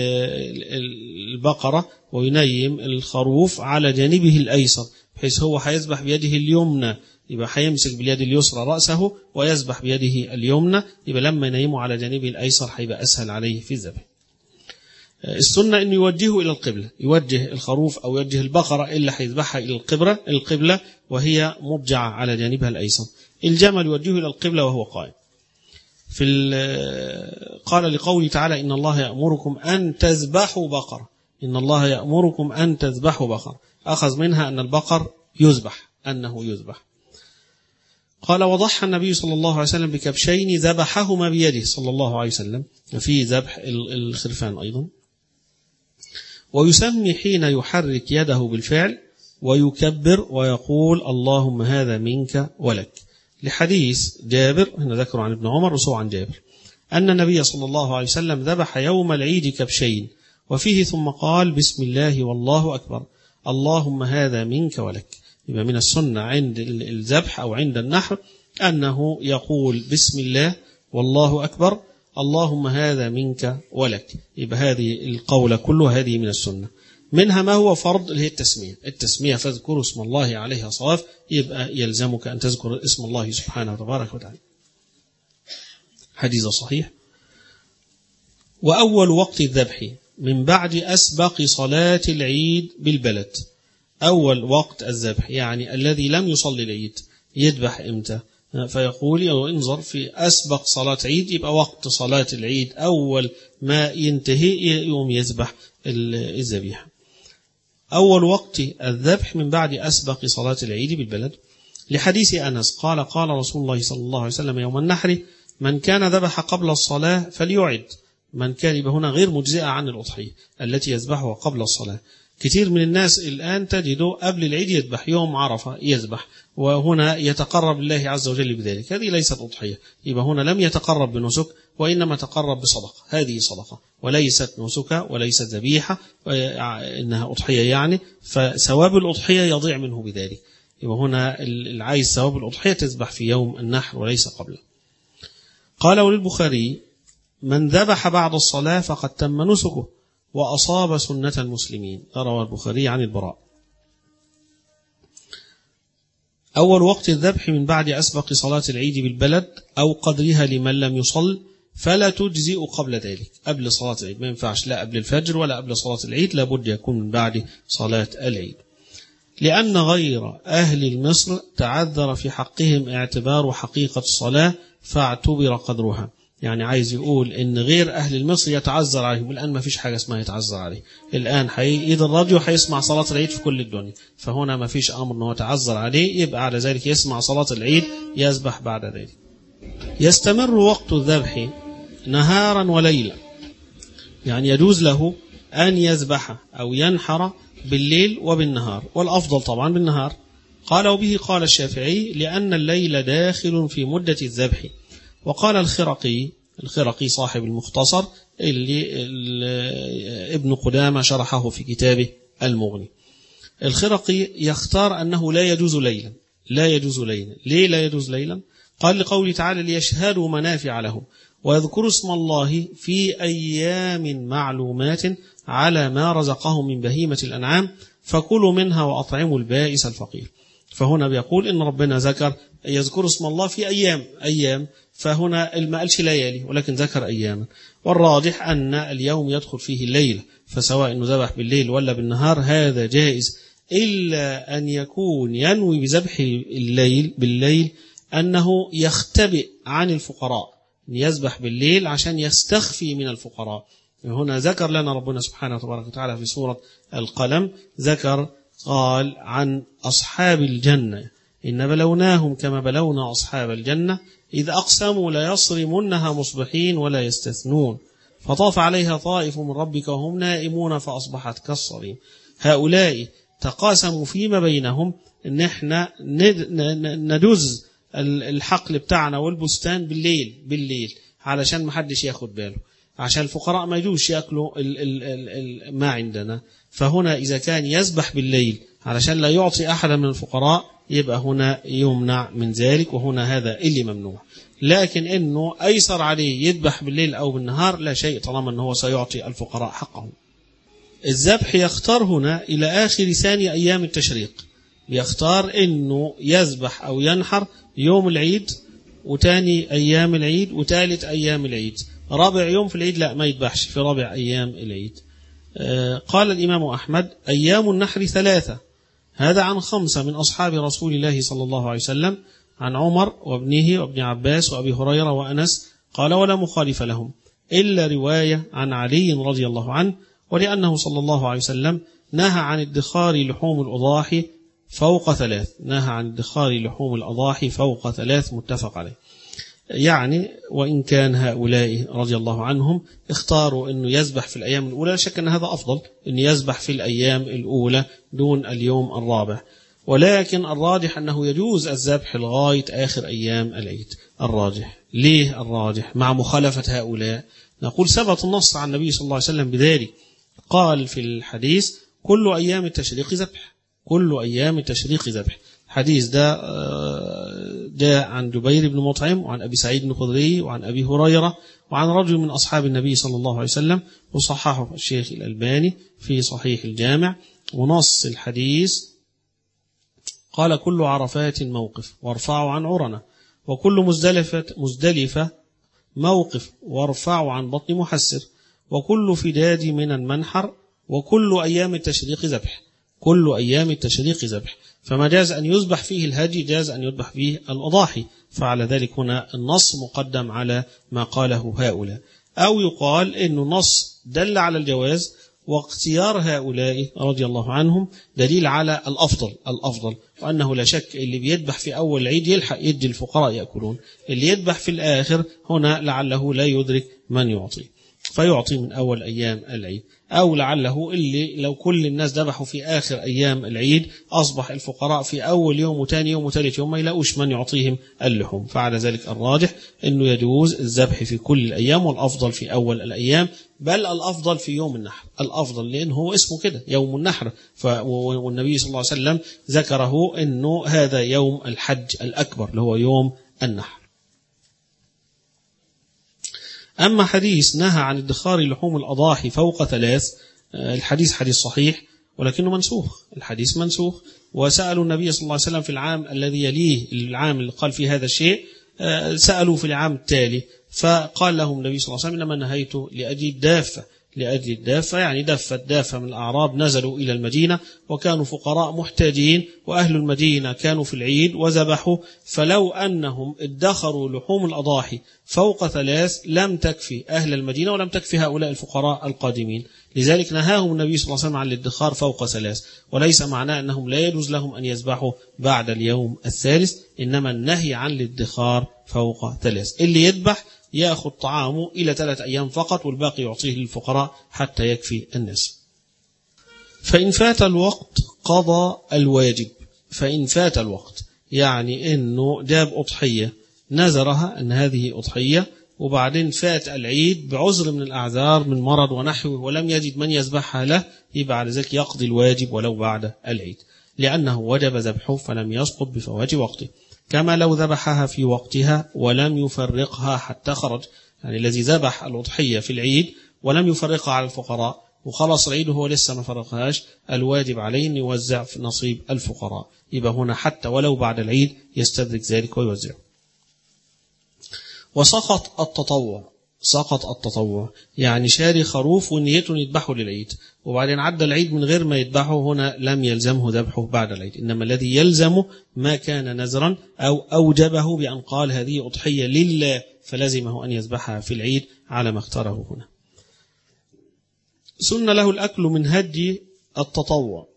A: البقرة وينيم الخروف على جانبه الأيسر، بحيث هو هيذبح بيده اليمنى، يبقى هيمسك باليد اليسرى رأسه ويذبح بيده اليمنى، يبقى لما ينيمه على جانبه الأيسر هيبقى أسهل عليه في الذبح. السنة أنه يوجهه إلى القبلة، يوجه الخروف أو يوجه البقرة اللي هيذبحها إلى القبلة القبلة وهي مبجعة على جانبها الأيسر. الجمل يوجهه إلى القبلة وهو قائم. في قال لقوله تعالى إن الله يأمركم أن تذبحوا بقرة، إن الله يأمركم أن تذبحوا بقرة، أخذ منها أن البقر يذبح، أنه يذبح. قال وضحى النبي صلى الله عليه وسلم بكبشين ذبحهما بيده صلى الله عليه وسلم، في ذبح الخرفان أيضا. ويسمي حين يحرك يده بالفعل ويكبر ويقول اللهم هذا منك ولك، لحديث جابر هنا ذكر عن ابن عمر وسوى عن جابر أن النبي صلى الله عليه وسلم ذبح يوم العيد كبشين، وفيه ثم قال بسم الله والله أكبر اللهم هذا منك ولك. يبقى من السنة عند الذبح أو عند النحر أنه يقول بسم الله والله أكبر اللهم هذا منك ولك. يبقى هذه القولة كلها هذه من السنة. منها ما هو فرض اللي هي التسمية، التسمية فاذكروا اسم الله عليها صواف، يبقى يلزمك أن تذكر اسم الله سبحانه وتبارك وتعالى. حديث صحيح. وأول وقت الذبح من بعد أسبق صلاة العيد بالبلد. أول وقت الذبح يعني الذي لم يصلي العيد يذبح إمتى؟ فيقول أو انظر في أسبق صلاة عيد، يبقى وقت صلاة العيد أول ما ينتهي يوم يذبح الذبيحة. أول وقت الذبح من بعد أسبق صلاة العيد بالبلد، لحديث أنس قال قال رسول الله صلى الله عليه وسلم يوم النحر من كان ذبح قبل الصلاة فليعد. من كان يبقى هنا غير مجزئة عن الأضحية التي يذبحها قبل الصلاة. كثير من الناس الآن تجده قبل العيد يذبح، يوم عرفة يذبح، وهنا يتقرب لله عز وجل بذلك. هذه ليست أضحية، يبقى هنا لم يتقرب بنسك وإنما تقرب بصدقة، هذه صدقة وليست نسك وليست ذبيحة، إنها أضحية يعني، فثواب الأضحية يضيع منه بذلك. يبقى هنا العايز ثواب الأضحية تذبح في يوم النحر وليس قبله. قال وللبخاري من ذبح بعد الصلاة فقد تم نسكه وأصاب سنة المسلمين، رواه البخاري عن البراء. أول وقت الذبح من بعد أسبق صلاة العيد بالبلد أو قدرها لمن لم يصل، فلا تجزئ قبل ذلك، قبل صلاة العيد ما ينفعش، لا قبل الفجر ولا قبل صلاة العيد، لابد يكون من بعد صلاة العيد. لأن غير أهل مصر تعذر في حقهم اعتبار حقيقة الصلاة فاعتبر قدرها. يعني عايز يقول إن غير أهل مصر يتعذر عليهم، الآن ما فيش حاجة اسمها يتعذر عليه، الآن إيد الراديو هيسمع صلاة العيد في كل الدنيا، فهنا ما فيش أمر أنه يتعذر عليه، يبقى على ذلك يسمع صلاة العيد يذبح بعد ذلك. يستمر وقت الذبح نهارا وليلا، يعني يجوز له أن يذبح أو ينحر بالليل وبالنهار، والأفضل طبعا بالنهار. قال وبه قال الشافعي لأن الليل داخل في مدة الذبح. وقال الخرقي، الخرقي صاحب المختصر اللي, اللي ابن قدامة شرحه في كتابه المغني، الخرقي يختار أنه لا يجوز ليلا، لا يجوز ليلا. ليه لا يجوز ليلا؟ قال لقوله تعالى ليشهدوا منافع لهم ويذكروا اسم الله في أيام معلومات على ما رزقهم من بهيمة الأنعام فكلوا منها وأطعموا البائس الفقير. فهنا بيقول إن ربنا ذكر يذكر اسم الله في أيام أيام فهنا ما قالش ليالي ولكن ذكر أياما، والراجح أن اليوم يدخل فيه الليل، فسواء أنه ذبح بالليل ولا بالنهار هذا جائز، إلا أن يكون ينوي بذبح الليل بالليل أنه يختبئ عن الفقراء، يذبح بالليل عشان يستخفي من الفقراء. هنا ذكر لنا ربنا سبحانه وتبارك وتعالى في سورة القلم، ذكر قال عن أصحاب الجنة إن بلوناهم كما بلونا أصحاب الجنة إذ أقسموا لا يصرمنها مصبحين ولا يستثنون فطاف عليها طائف من ربك وهم نائمون فأصبحت كالصريم. هؤلاء تقاسموا فيما بينهم إن احنا ندز الحقل بتاعنا والبستان بالليل بالليل علشان ما حدش ياخد باله، عشان الفقراء ما يجوش يأكلوا ال ال ال ما عندنا. فهنا إذا كان يذبح بالليل علشان لا يعطي أحدا من الفقراء يبقى هنا يمنع من ذلك، وهنا هذا اللي ممنوع. لكن إنه أيسر عليه يذبح بالليل أو بالنهار لا شيء طالما أنه سيعطي الفقراء حقهم. الذبح يختار هنا إلى آخر ثاني أيام التشريق، يختار إنه يذبح أو ينحر يوم العيد وتاني أيام العيد وثالث أيام العيد، رابع يوم في العيد لا ما يذبحش في رابع أيام العيد. آه قال الإمام أحمد أيام النحر ثلاثة، هذا عن خمسة من أصحاب رسول الله صلى الله عليه وسلم، عن عمر وابنه وابن عباس وأبي هريرة وأنس، قال ولا مخالف لهم إلا رواية عن علي رضي الله عنه، ولأنه صلى الله عليه وسلم نهى عن ادخار لحوم الأضاحي، وكان يذبح يوم العيد. وهنا ذكر لنا ربنا سبحانه وتبارك وتعالى في سورة القلم، ذكر قال عن أصحاب الجنة إن بلوناهم كما بلونا أصحاب الجنة إذ أقسموا لا يصرمنها مصبحين ولا يستثنون فطاف عليها طائف من ربك وهم نائمون فأصبحت كالصريم. هؤلاء فوق ثلاث، نهى عن ادخار لحوم الأضاحي فوق ثلاث، متفق عليه. يعني وإن كان هؤلاء رضي الله عنهم اختاروا أنه يذبح في الأيام الأولى، لا شك أن هذا أفضل، أن يذبح في الأيام الأولى دون اليوم الرابع، ولكن الراجح أنه يجوز الذبح لغاية آخر أيام العيد. الراجح. ليه الراجح مع مخالفة هؤلاء؟ نقول ثبت النص عن النبي صلى الله عليه وسلم بذلك، قال في الحديث كل أيام التشريق ذبح، كل أيام التشريق ذبح. الحديث ده جاء عن جبير بن مطعم وعن أبي سعيد الخدري وعن أبي هريرة وعن رجل من أصحاب النبي صلى الله عليه وسلم، وصححه الشيخ الألباني في صحيح الجامع. ونص الحديث قال كل عرفات موقف وارفعوا عن عرنة، وكل مزدلفة, مزدلفة موقف وارفعوا عن بطن محسر، وكل فداد من المنحر، وكل أيام التشريق ذبح، كل أيام التشريق ذبح. فما جاز أن يذبح فيه الهدي جاز أن يذبح فيه الأضاحي، فعلى ذلك هنا النص مقدم على ما قاله هؤلاء. أو يقال إنه النص دل على الجواز، واختيار هؤلاء رضي الله عنهم دليل على الأفضل الأفضل وأنه لا شك اللي بيذبح في أول العيد يلحق يدي الفقراء يأكلون، اللي يذبح في الآخر هنا لعله لا يدرك من يعطي فيعطي من أول أيام العيد، أو لعله اللي لو كل الناس ذبحوا في آخر أيام العيد أصبح الفقراء في أول يوم وثاني يوم وثالث يوم ما يلاقوش من يعطيهم اللحوم. فعلى ذلك الراجح أنه يجوز الذبح في كل الأيام، والأفضل في أول الأيام، بل الأفضل في يوم النحر، الأفضل لأنه هو اسمه كده يوم النحر، والنبي صلى الله عليه وسلم ذكره أنه هذا يوم الحج الأكبر اللي هو يوم النحر. أما حديث نهى عن ادخار لحوم الأضاحي فوق ثلاث، الحديث حديث صحيح ولكنه منسوخ، الحديث منسوخ. وسألوا النبي صلى الله عليه وسلم في العام الذي يليه العام اللي قال فيه هذا الشيء، سألوا في العام التالي فقال لهم النبي صلى الله عليه وسلم إنما نهيته لأجل الدافة، لأجل الدافة يعني دفة دافة من الأعراب نزلوا إلى المدينة وكانوا فقراء محتاجين، وأهل المدينة كانوا في العيد وذبحوا، فلو أنهم ادخروا لحوم الأضاحي فوق ثلاث لم تكفي أهل المدينة ولم تكفي هؤلاء الفقراء القادمين، لذلك نهاهم النبي صلى الله عليه وسلم عن الادخار فوق ثلاث. وليس معناه أنهم لا يجوز لهم أن يذبحوا بعد اليوم الثالث، إنما النهي عن الادخار فوق ثلاث. اللي يذبح يأخذ طعامه إلى ثلاث أيام فقط، والباقي يعطيه للفقراء حتى يكفي الناس. فإن فات الوقت قضى الواجب. فإن فات الوقت يعني إنه جاب أضحية نذرها أن هذه أضحية، وبعدين فات العيد بعذر من الأعذار من مرض ونحوه ولم يجد من يذبحها له، يبقى بعد ذلك يقضي الواجب ولو بعد العيد، لأنه وجب ذبحه فلم يسقط بفوات وقته، كما لو ذبحها في وقتها ولم يفرقها حتى خرج. يعني الذي ذبح الأضحية في العيد ولم يفرقها على الفقراء وخلص العيد وهو لسه ما فرقهاش، الواجب عليه أن يوزع في نصيب الفقراء، يبقى هنا حتى ولو بعد العيد يستدرك ذلك ويوزع. وسقط التطوع. سقط التطوع يعني شاري خروف ونيته يذبحه للعيد وبعدين عدى العيد من غير ما يذبحه، هنا لم يلزمه ذبحه بعد العيد، إنما الذي يلزمه ما كان نذرا أو أوجبه بأن قال هذه أضحية لله فلزمه أن يذبحها في العيد على ما اختاره هنا. سن له الأكل من هدي التطوع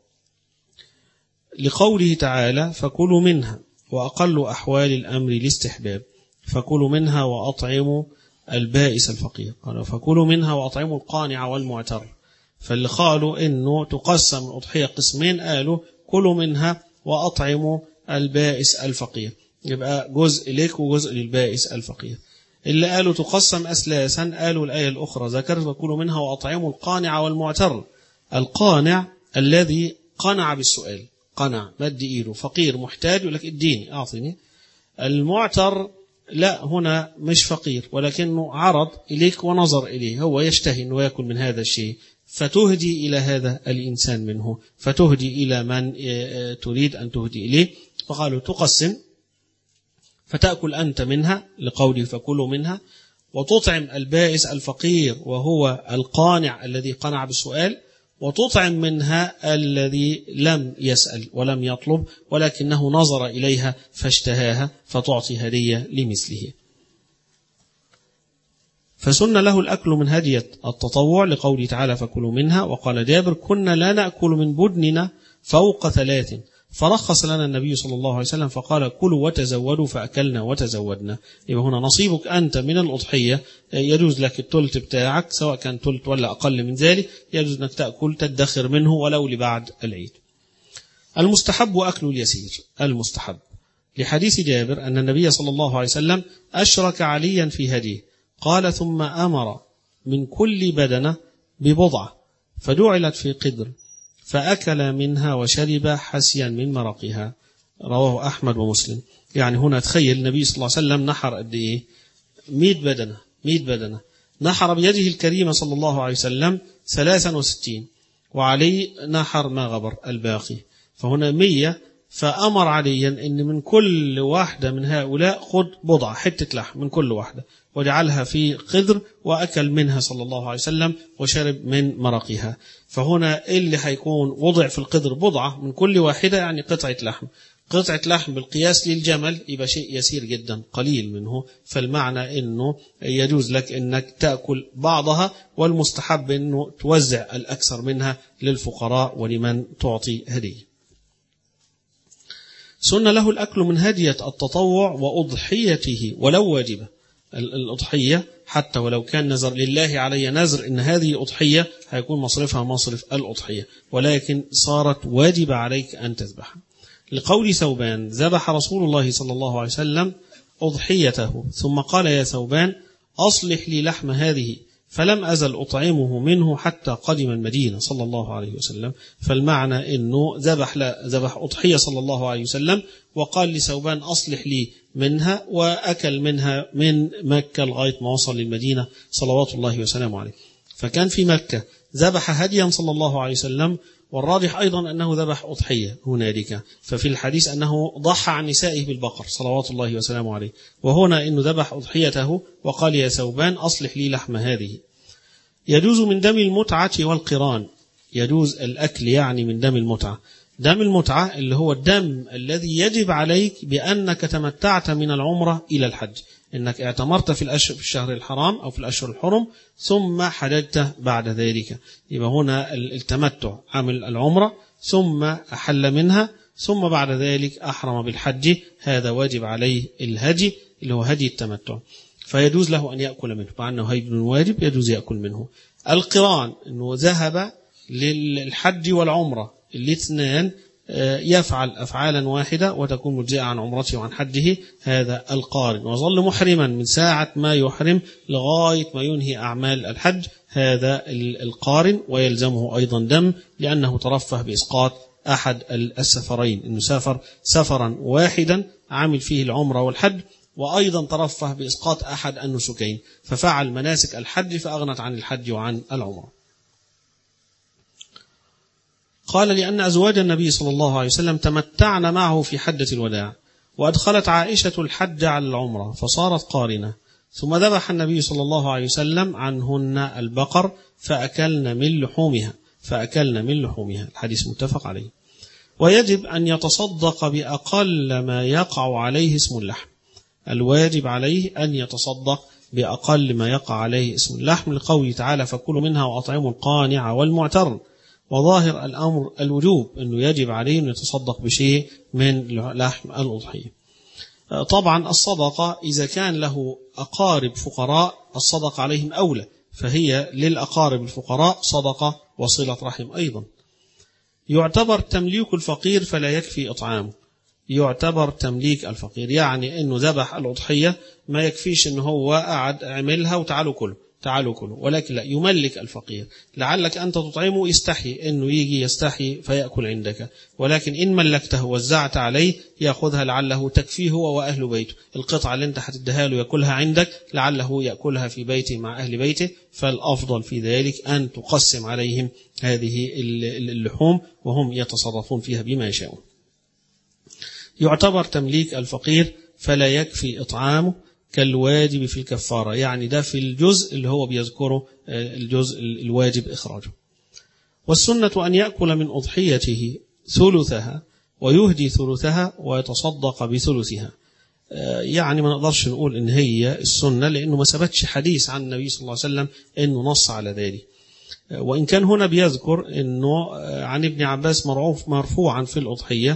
A: لقوله تعالى فكلوا منها، وأقل أحوال الأمر الاستحباب، فكلوا منها وأطعموا البائس الفقير، قالوا فكلوا منها وأطعموا القانع والمعتر. فاللي قالوا إنه تقسم الأضحية قسمين قالوا كلوا منها وأطعموا البائس الفقير، يبقى جزء لك وجزء للبائس الفقير. اللي قالوا تقسم أسلاسا قالوا الآية الأخرى ذكرت فكلوا منها وأطعموا القانع والمعتر. القانع الذي قنع بالسؤال، قنع مد إيده، فقير محتاج يقول لك اديني أعطيني. المعتر لا، هنا مش فقير ولكنه عرض إليك ونظر إليه، هو يشتهي أنه يأكل من هذا الشيء فتهدي إلى هذا الإنسان منه، فتهدي إلى من تريد أن تهدي إليه. فقالوا تقسم فتأكل أنت منها لقوله فكلوا منها، وتطعم البائس الفقير وهو القانع الذي قنع بالسؤال، وتطعم منها الذي لم يسأل ولم يطلب ولكنه نظر إليها فاشتهاها فتعطي هدية لمثله. فسن له الأكل من هدية التطوع لقوله تعالى فكلوا منها. وقال جابر كنا لا نأكل من بدننا فوق ثلاث، فرخص لنا النبي صلى الله عليه وسلم فقال كلوا وتزودوا فأكلنا وتزودنا. يبقى هنا نصيبك أنت من الأضحية يجوز لك الثلث بتاعك سواء كان ثلث ولا أقل من ذلك، يجوز أنك تأكل تدخر منه ولو لبعد العيد. المستحب أكل اليسير. المستحب لحديث جابر أن النبي صلى الله عليه وسلم أشرك عليا في هديه قال ثم أمر من كل بدنة ببضعة فجعلت في قدر فأكل منها وشرب حسيا من مرقها. رواه أحمد ومسلم. يعني هنا تخيل النبي صلى الله عليه وسلم نحر قد إيه؟ مئة بدنة مئة بدنة نحر بيده الكريمة صلى الله عليه وسلم ثلاثا وستين وعليه نحر ما غبر الباقي، فهنا مية. فأمر عليا أن من كل واحدة من هؤلاء خذ بضعة حتة لحم من كل واحدة وجعلها في قدر وأكل منها صلى الله عليه وسلم وشرب من مرقها. فهنا اللي هيكون وضع في القدر بضعة من كل واحدة يعني قطعة لحم. قطعة لحم بالقياس للجمل يبقى شيء يسير جدا قليل منه، فالمعنى أنه يجوز لك أنك تأكل بعضها، والمستحب أنه توزع الأكثر منها للفقراء ولمن تعطي هدية. سنة له الأكل من هدية التطوع وأضحيته ولو واجبة. الأضحية حتى ولو كان نذر لله علي نذر إن هذه أضحية هيكون مصرفها مصرف الأضحية، ولكن صارت واجبة عليك أن تذبح. لقول ثوبان ذبح رسول الله صلى الله عليه وسلم أضحيته ذم قال يا ثوبان أصلح لي لحم هذه، فلم أزل أطعمه منه حتى قدم المدينة صلى الله عليه وسلم. فالمعنى أنه ذبح لا ذبح أضحية صلى الله عليه وسلم وقال لثوبان أصلح لي منها، وأكل منها من مكة لغاية ما وصل للمدينة صلوات الله وسلامه عليه. فكان في مكة ذبح هديا صلى الله عليه وسلم، والراجح أيضا أنه ذبح أضحية هنالك. ففي الحديث أنه ضحى عن نسائه بالبقر صلوات الله وسلامه عليه، وهنا أنه ذبح أضحيته وقال يا ثوبان أصلح لي لحم هذه. يجوز من دم المتعة والقران، يجوز الأكل يعني من دم المتعة. دم المتعة اللي هو الدم الذي يجب عليك بأنك تمتعت من العمرة إلى الحج، إنك اعتمرت في الأشهر في الشهر الحرام أو في الأشهر الحرم ثم حججت بعد ذلك. يبقى هنا التمتع عمل العمرة ثم أحل منها ثم بعد ذلك أحرم بالحج، هذا واجب عليه الهدي اللي هو هدي التمتع، فيجوز له أن يأكل منه مع أنه هدي واجب يجوز يأكل منه. القران أنه ذهب للحج والعمرة الاثنان يفعل أفعالا واحدة وتكون مجزئة عن عمرته وعن حجه، هذا القارن، وظل محرما من ساعة ما يحرم لغاية ما ينهي أعمال الحج، هذا القارن، ويلزمه أيضا دم لأنه ترفه بإسقاط أحد السفرين، إنه سافر سفرا واحدا عمل فيه العمرة والحج، وأيضا ترفه بإسقاط أحد النسكين، ففعل مناسك الحج فأغنت عن الحج وعن العمرة. قال لأن أزواج النبي صلى الله عليه وسلم تمتعن معه في حجة الوداع، وأدخلت عائشة الحج على العمرة فصارت قارنة، ثم ذبح النبي صلى الله عليه وسلم عنهن البقر فأكلن من لحومها فأكلن من لحومها الحديث متفق عليه. ويجب أن يتصدق بأقل ما يقع عليه اسم اللحم، الواجب عليه أن يتصدق بأقل ما يقع عليه اسم اللحم، لقوله تعالى فكلوا منها وأطعموا القانع والمعتر. وظاهر الأمر الوجوب أنه يجب عليه أن يتصدق بشيء من لحم الأضحية. طبعا الصدقة إذا كان له أقارب فقراء الصدقة عليهم أولى، فهي للأقارب الفقراء صدقة وصلة رحم أيضا. يعتبر تمليك الفقير فلا يكفي إطعامه، يعتبر تمليك الفقير يعني أنه ذبح الأضحية ما يكفيش أنه هو قعد عملها وتعالوا كله تعالوا كله، ولكن لا، يملك الفقير، لعلك أنت تطعمه يستحي أنه يجي يستحي فيأكل عندك، ولكن إن ملكته وزعت عليه يأخذها لعله تكفيه هو وأهل بيته، القطعة اللي أنت هتديها له يأكلها عندك لعله يأكلها في بيته مع أهل بيته، فالأفضل في ذلك أن تقسم عليهم هذه اللحوم وهم يتصرفون فيها بما يشاءون. يعتبر تمليك الفقير فلا يكفي إطعامه كالواجب في الكفارة، يعني ده في الجزء اللي هو بيذكره الجزء الواجب إخراجه. والسنة أن يأكل من أضحيته ثلثها ويهدي ثلثها ويتصدق بثلثها، يعني ما نقدرش نقول إن هي السنة لأنه ما ثبتش حديث عن النبي صلى الله عليه وسلم إنه نص على ذلك، وإن كان هنا بيذكر إنه عن ابن عباس مرفوعا في الأضحية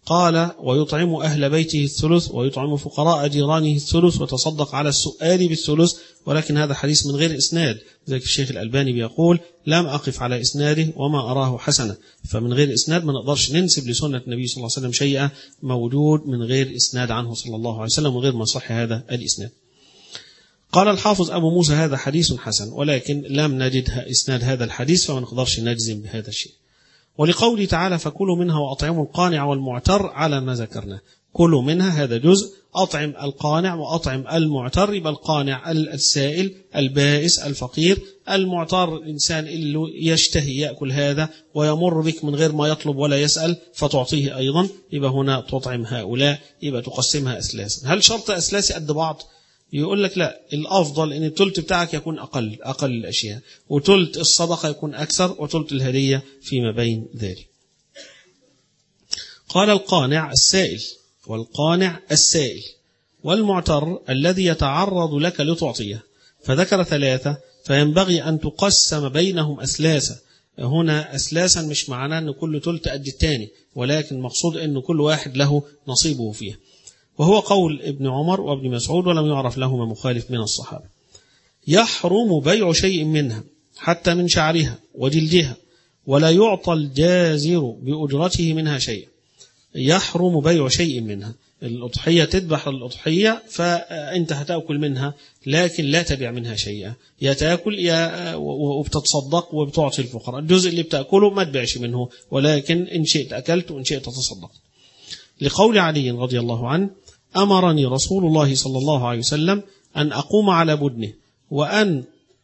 A: قال ويطعم أهل بيته الثلث ويطعم فقراء جيرانه الثلث وتصدق على السؤال بالثلث، ولكن هذا حديث من غير إسناد. ذلك الشيخ الألباني بيقول لم أقف على إسناده وما أراه حسنة، فمن غير إسناد ما نقدرش ننسب لسنة النبي صلى الله عليه وسلم شيئا موجود من غير إسناد عنه صلى الله عليه وسلم وغير ما صح هذا الإسناد. قال الحافظ أبو موسى هذا حديث حسن، ولكن لم نجد إسناد هذا الحديث فما نقدرش نجزم بهذا الشيء. ولقوله تعالى فكلوا منها وأطعموا القانع والمعتر على ما ذكرنا، كلوا منها هذا جزء، أطعم القانع وأطعم المعتر، يبقى القانع السائل البائس الفقير، المعتر الإنسان اللي يشتهي يأكل هذا ويمر بك من غير ما يطلب ولا يسأل فتعطيه أيضا، يبقى هنا تطعم هؤلاء، يبقى تقسمها أسلاسا. هل شرط أسلاسي قد بعض؟ يقول لك لا، الأفضل أن الثلث بتاعك يكون أقل أقل الأشياء، وثلث الصدقة يكون أكثر، وثلث الهدية فيما بين ذلك. قال القانع السائل والقانع السائل والمعتر الذي يتعرض لك لتعطيه، فذكر ثلاثة، فينبغي أن تقسم بينهم أسلاسا. هنا أسلاسا مش معناه أن كل ثلث قد الثاني، ولكن مقصود أن كل واحد له نصيبه فيه، وهو قول ابن عمر وابن مسعود ولم يعرف لهما مخالف من الصحابة. يحرم بيع شيء منها حتى من شعرها وجلدها، ولا يعطى الجازر بأجرته منها شيء. يحرم بيع شيء منها، الأضحية تذبح الأضحية فأنت هتأكل منها لكن لا تبيع منها شيئا، يا تأكل يا وبتتصدق وبتعطي الفقراء، الجزء اللي بتأكله ما تبيعش منه، ولكن إن شئت أكلت وإن شئت تصدق. لقول علي رضي الله عنه أمرني رسول الله صلى الله عليه وسلم أن أقوم على بدنه وأن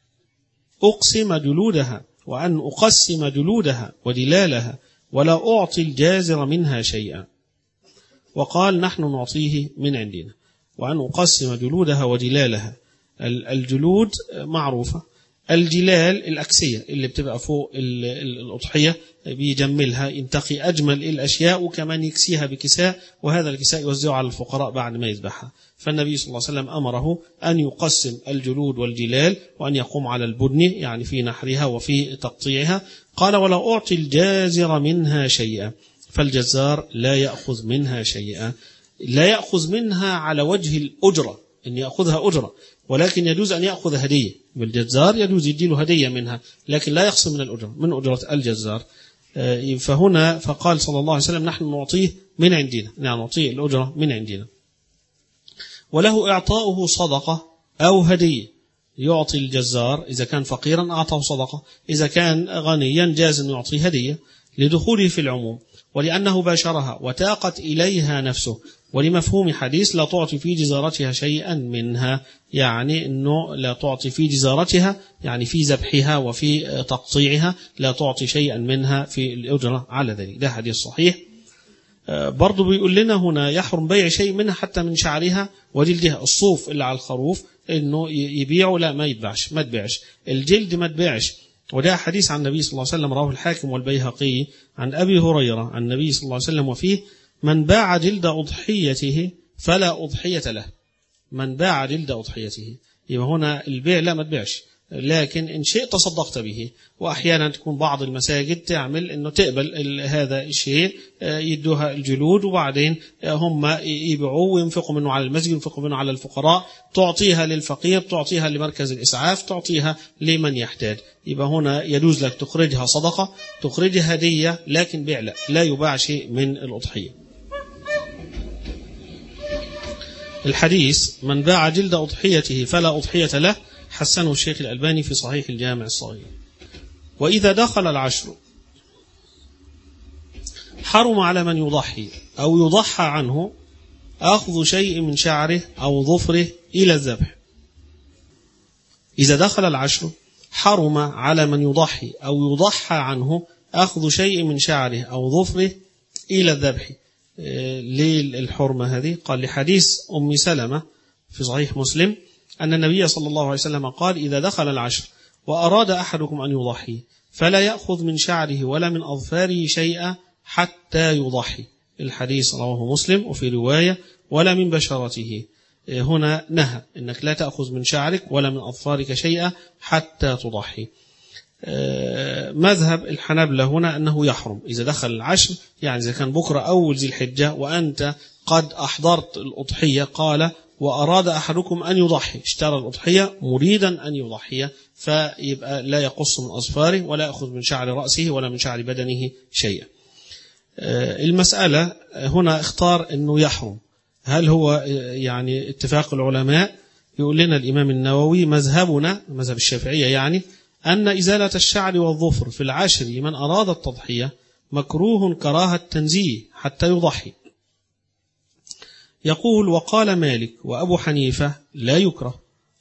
A: أقسم جلودها وأن أقسم جلودها ودلالها ولا أعطي الجازر منها شيئا، وقال نحن نعطيه من عندنا. وأن أقسم جلودها ودلالها، الجلود معروفة، الجلال الأكسية اللي بتبقى فوق الأضحية بيجملها، ينتقي أجمل الأشياء وكمان يكسيها بكساء، وهذا الكساء يوزعه على الفقراء بعد ما يذبحها. فالنبي صلى الله عليه وسلم أمره أن يقسم الجلود والجلال وأن يقوم على البدن يعني في نحرها وفي تقطيعها. قال ولا أعطي الجازر منها شيئا، فالجزار لا يأخذ منها شيئا، لا يأخذ منها على وجه الأجرة أن يأخذها أجرة، ولكن يجوز أن يأخذ هدية. بالجزار يجوز يديله هدية منها، لكن لا يخصم من الأجرة من أجرة الجزار. فهنا فقال صلى الله عليه وسلم نحن نعطيه من عندنا، يعني نعطيه الأجرة من عندنا. وله إعطاؤه صدقة أو هدية، يعطي الجزار إذا كان فقيرا أعطاه صدقة، إذا كان غنيا جاز أن يعطي هدية لدخوله في العموم، ولأنه باشرها وتاقت إليها نفسه، ولمفهوم حديث لا تعطي في جزارتها شيئا منها، يعني أنه لا تعطي في جزارتها يعني في ذبحها وفي تقطيعها لا تعطي شيئا منها في الأجرة على ذلك. ده حديث صحيح. برضو بيقول لنا هنا يحرم بيع شيء منها حتى من شعرها وجلدها، الصوف اللي على الخروف انه يبيعه لا ما يتباعش، ما تبيعش الجلد، ما تبيعش. وده حديث عن النبي صلى الله عليه وسلم رواه الحاكم والبيهقي عن أبي هريرة عن النبي صلى الله عليه وسلم وفيه من باع جلد أضحيته فلا أضحية له. من باع جلد أضحيته، يبقى هنا البيع لا ما تبيعش، لكن إن شئت تصدقت به. وأحيانا تكون بعض المساجد تعمل إنه تقبل هذا الشيء يدوها الجلود وبعدين هم يبيعوه وينفقوا منه على المسجد وينفقوا منه على الفقراء، تعطيها للفقير، تعطيها لمركز الإسعاف، تعطيها لمن يحتاج. يبقى هنا يجوز لك تخرجها صدقة، تخرجها هدية، لكن بيع لا, لا يباع شيء من الأضحية. الحديث من باع جلد أضحيته فلا أضحية له حسنه الشيخ الألباني في صحيح الجامع الصغير. وإذا دخل العشر حرم على من يضحي أو يضحى عنه أخذ شيء من شعره أو ظفره إلى الذبح. إذا دخل العشر حرم على من يضحي أو يضحى عنه أخذ شيء من شعره أو ظفره إلى الذبح. ليه الحرمة هذه؟ قال لحديث أم سلمة في صحيح مسلم أن النبي صلى الله عليه وسلم قال إذا دخل العشر وأراد أحدكم أن يضحي فلا يأخذ من شعره ولا من أظفاره شيئا حتى يضحي. الحديث رواه مسلم، وفي رواية ولا من بشرته. هنا نهى أنك لا تأخذ من شعرك ولا من أظفارك شيئا حتى تضحي. مذهب الحنابلة هنا أنه يحرم إذا دخل العشر، يعني إذا كان بكرة أول ذي الحجة وأنت قد أحضرت الأضحية، قال وأراد أحدكم أن يضحي، اشترى الأضحية مريدا أن يضحي، فيبقى لا يقص من أظفاره ولا يأخذ من شعر رأسه ولا من شعر بدنه شيئا. المسألة هنا اختار أنه يحرم. هل هو يعني اتفاق العلماء؟ يقول لنا الإمام النووي مذهبنا مذهب الشافعية يعني أن إزالة الشعر والظفر في العشر من أراد التضحية مكروه كراهة تنزيه حتى يضحي. يقول وقال مالك وأبو حنيفة لا يكره.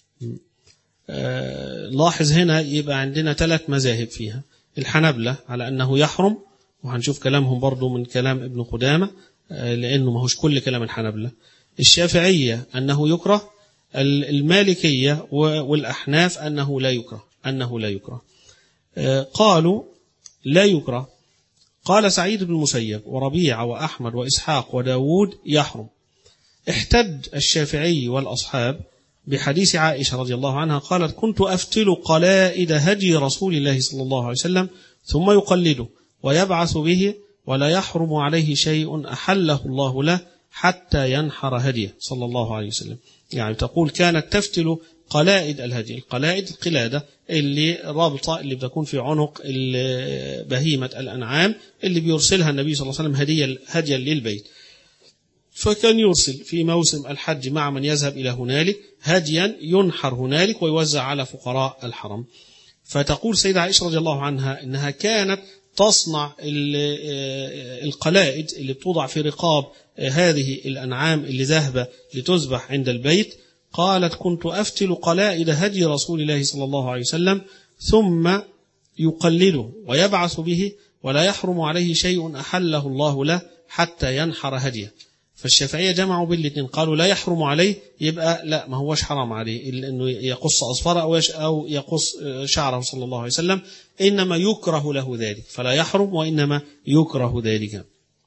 A: آه لاحظ هنا يبقى عندنا ثلاث مذاهب فيها. الحنابلة على أنه يحرم، وهنشوف كلامهم برضو من كلام ابن قدامة آه لأنه ما هوش كل كلام الحنابلة. الشافعية أنه يكره، المالكية والأحناف أنه لا يكره أنه لا يكره آه قالوا لا يكره. قال سعيد بن المسيب وربيع وأحمد وإسحاق وداود يحرم. احتج الشافعي والأصحاب بحديث عائشة رضي الله عنها قالت كنت أفتل قلائد هدي رسول الله صلى الله عليه وسلم ثم يقلده ويبعث به ولا يحرم عليه شيء أحله الله له حتى ينحر هديه صلى الله عليه وسلم. يعني تقول كانت تفتل قلائد الهدي. القلائد القلادة اللي رابطة اللي بتكون في عنق بهيمة الأنعام اللي بيرسلها النبي صلى الله عليه وسلم هديا هديا للبيت، فكان يرسل في موسم الحج مع من يذهب إلى هنالك هديا ينحر هنالك ويوزع على فقراء الحرم. فتقول سيدة عائشة رضي الله عنها إنها كانت تصنع القلائد اللي بتوضع في رقاب هذه الأنعام اللي ذهب لتذبح عند البيت. قالت كنت أفتل قلائد هدي رسول الله صلى الله عليه وسلم ثم يقلده ويبعث به ولا يحرم عليه شيء أحله الله له حتى ينحر هديه. فالشافعية جمعوا بالاثنين، قالوا لا يحرم عليه، يبقى لا ما هوش حرام عليه إلا أنه يقص أظفاره أو يقص شعره صلى الله عليه وسلم، إنما يكره له ذلك، فلا يحرم وإنما يكره ذلك.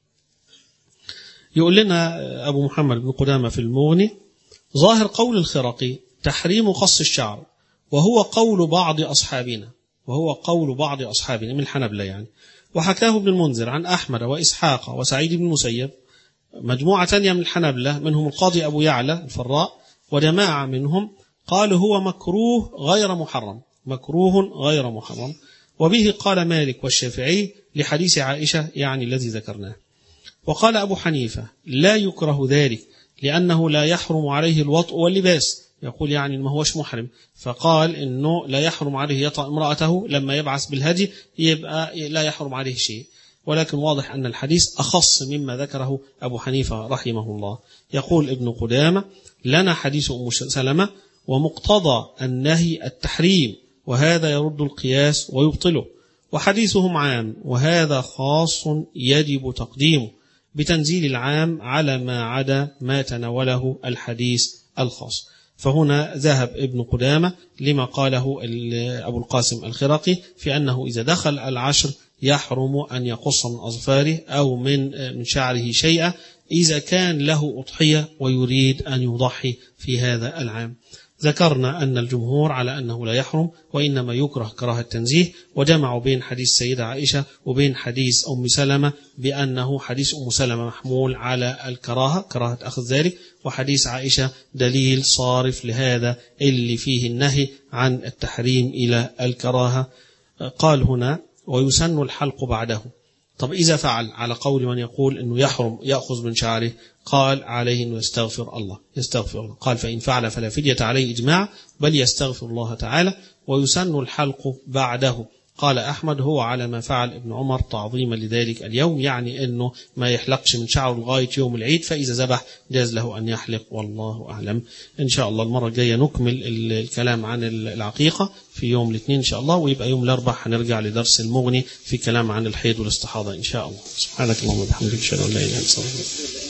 A: يقول لنا أبو محمد بن قدامة في المغني ظاهر قول الخرقي تحريم قص الشعر، وهو قول بعض أصحابنا وهو قول بعض أصحابنا من الحنبلة يعني. وحكاه ابن المنذر عن أحمد وإسحاق وسعيد بن المسيب. مجموعة ثانية من الحنبلة منهم القاضي أبو يعلى الفراء وجماعة منهم قالوا هو مكروه غير محرم مكروه غير محرم. وبه قال مالك والشافعي لحديث عائشة يعني الذي ذكرناه. وقال أبو حنيفة لا يكره ذلك لأنه لا يحرم عليه الوطء واللباس، يقول يعني ما هوش محرم، فقال إنه لا يحرم عليه يطأ امرأته لما يبعث بالهدي يبقى لا يحرم عليه شيء. ولكن واضح أن الحديث أخص مما ذكره أبو حنيفة رحمه الله. يقول ابن قدامة لنا حديث أم سلمة ومقتضى النهي التحريم، وهذا يرد القياس ويبطله، وحديثهم عام وهذا خاص يجب تقديمه بتنزيل العام على ما عدا ما تناوله الحديث الخاص. فهنا ذهب ابن قدامة لما قاله أبو القاسم الخرقي في أنه إذا دخل العشر يحرم أن يقص من أظفاره أو من من شعره شيئا إذا كان له أضحية ويريد أن يضحي في هذا العام. ذكرنا أن الجمهور على أنه لا يحرم وإنما يكره كراهة التنزيه، وجمعوا بين حديث سيدة عائشة وبين حديث أم سلمة بأنه حديث أم سلمة محمول على الكراهة كراهة أخذ ذلك، وحديث عائشة دليل صارف لهذا اللي فيه النهي عن التحريم إلى الكراهة. قال هنا ويسن الحلق بعده. طب إذا فعل على قول من يقول أنه يحرم يأخذ من شعره، قال عليه أنه يستغفر الله يستغفر الله. قال فإن فعل فلا فدية عليه إجماع بل يستغفر الله تعالى. ويسن الحلق بعده. قال أحمد هو على ما فعل ابن عمر تعظيما لذلك اليوم، يعني أنه ما يحلقش من شعره لغاية يوم العيد، فإذا ذبح جاز له أن يحلق والله أعلم. إن شاء الله المرة الجاية نكمل الكلام عن العقيقة في يوم الاثنين إن شاء الله، ويبقى يوم الأربعاء هنرجع لدرس المغني في كلام عن الحيض والاستحاضة إن شاء الله. سبحانك اللهم وبحمدك أشهد أن لا إله إلا أنت.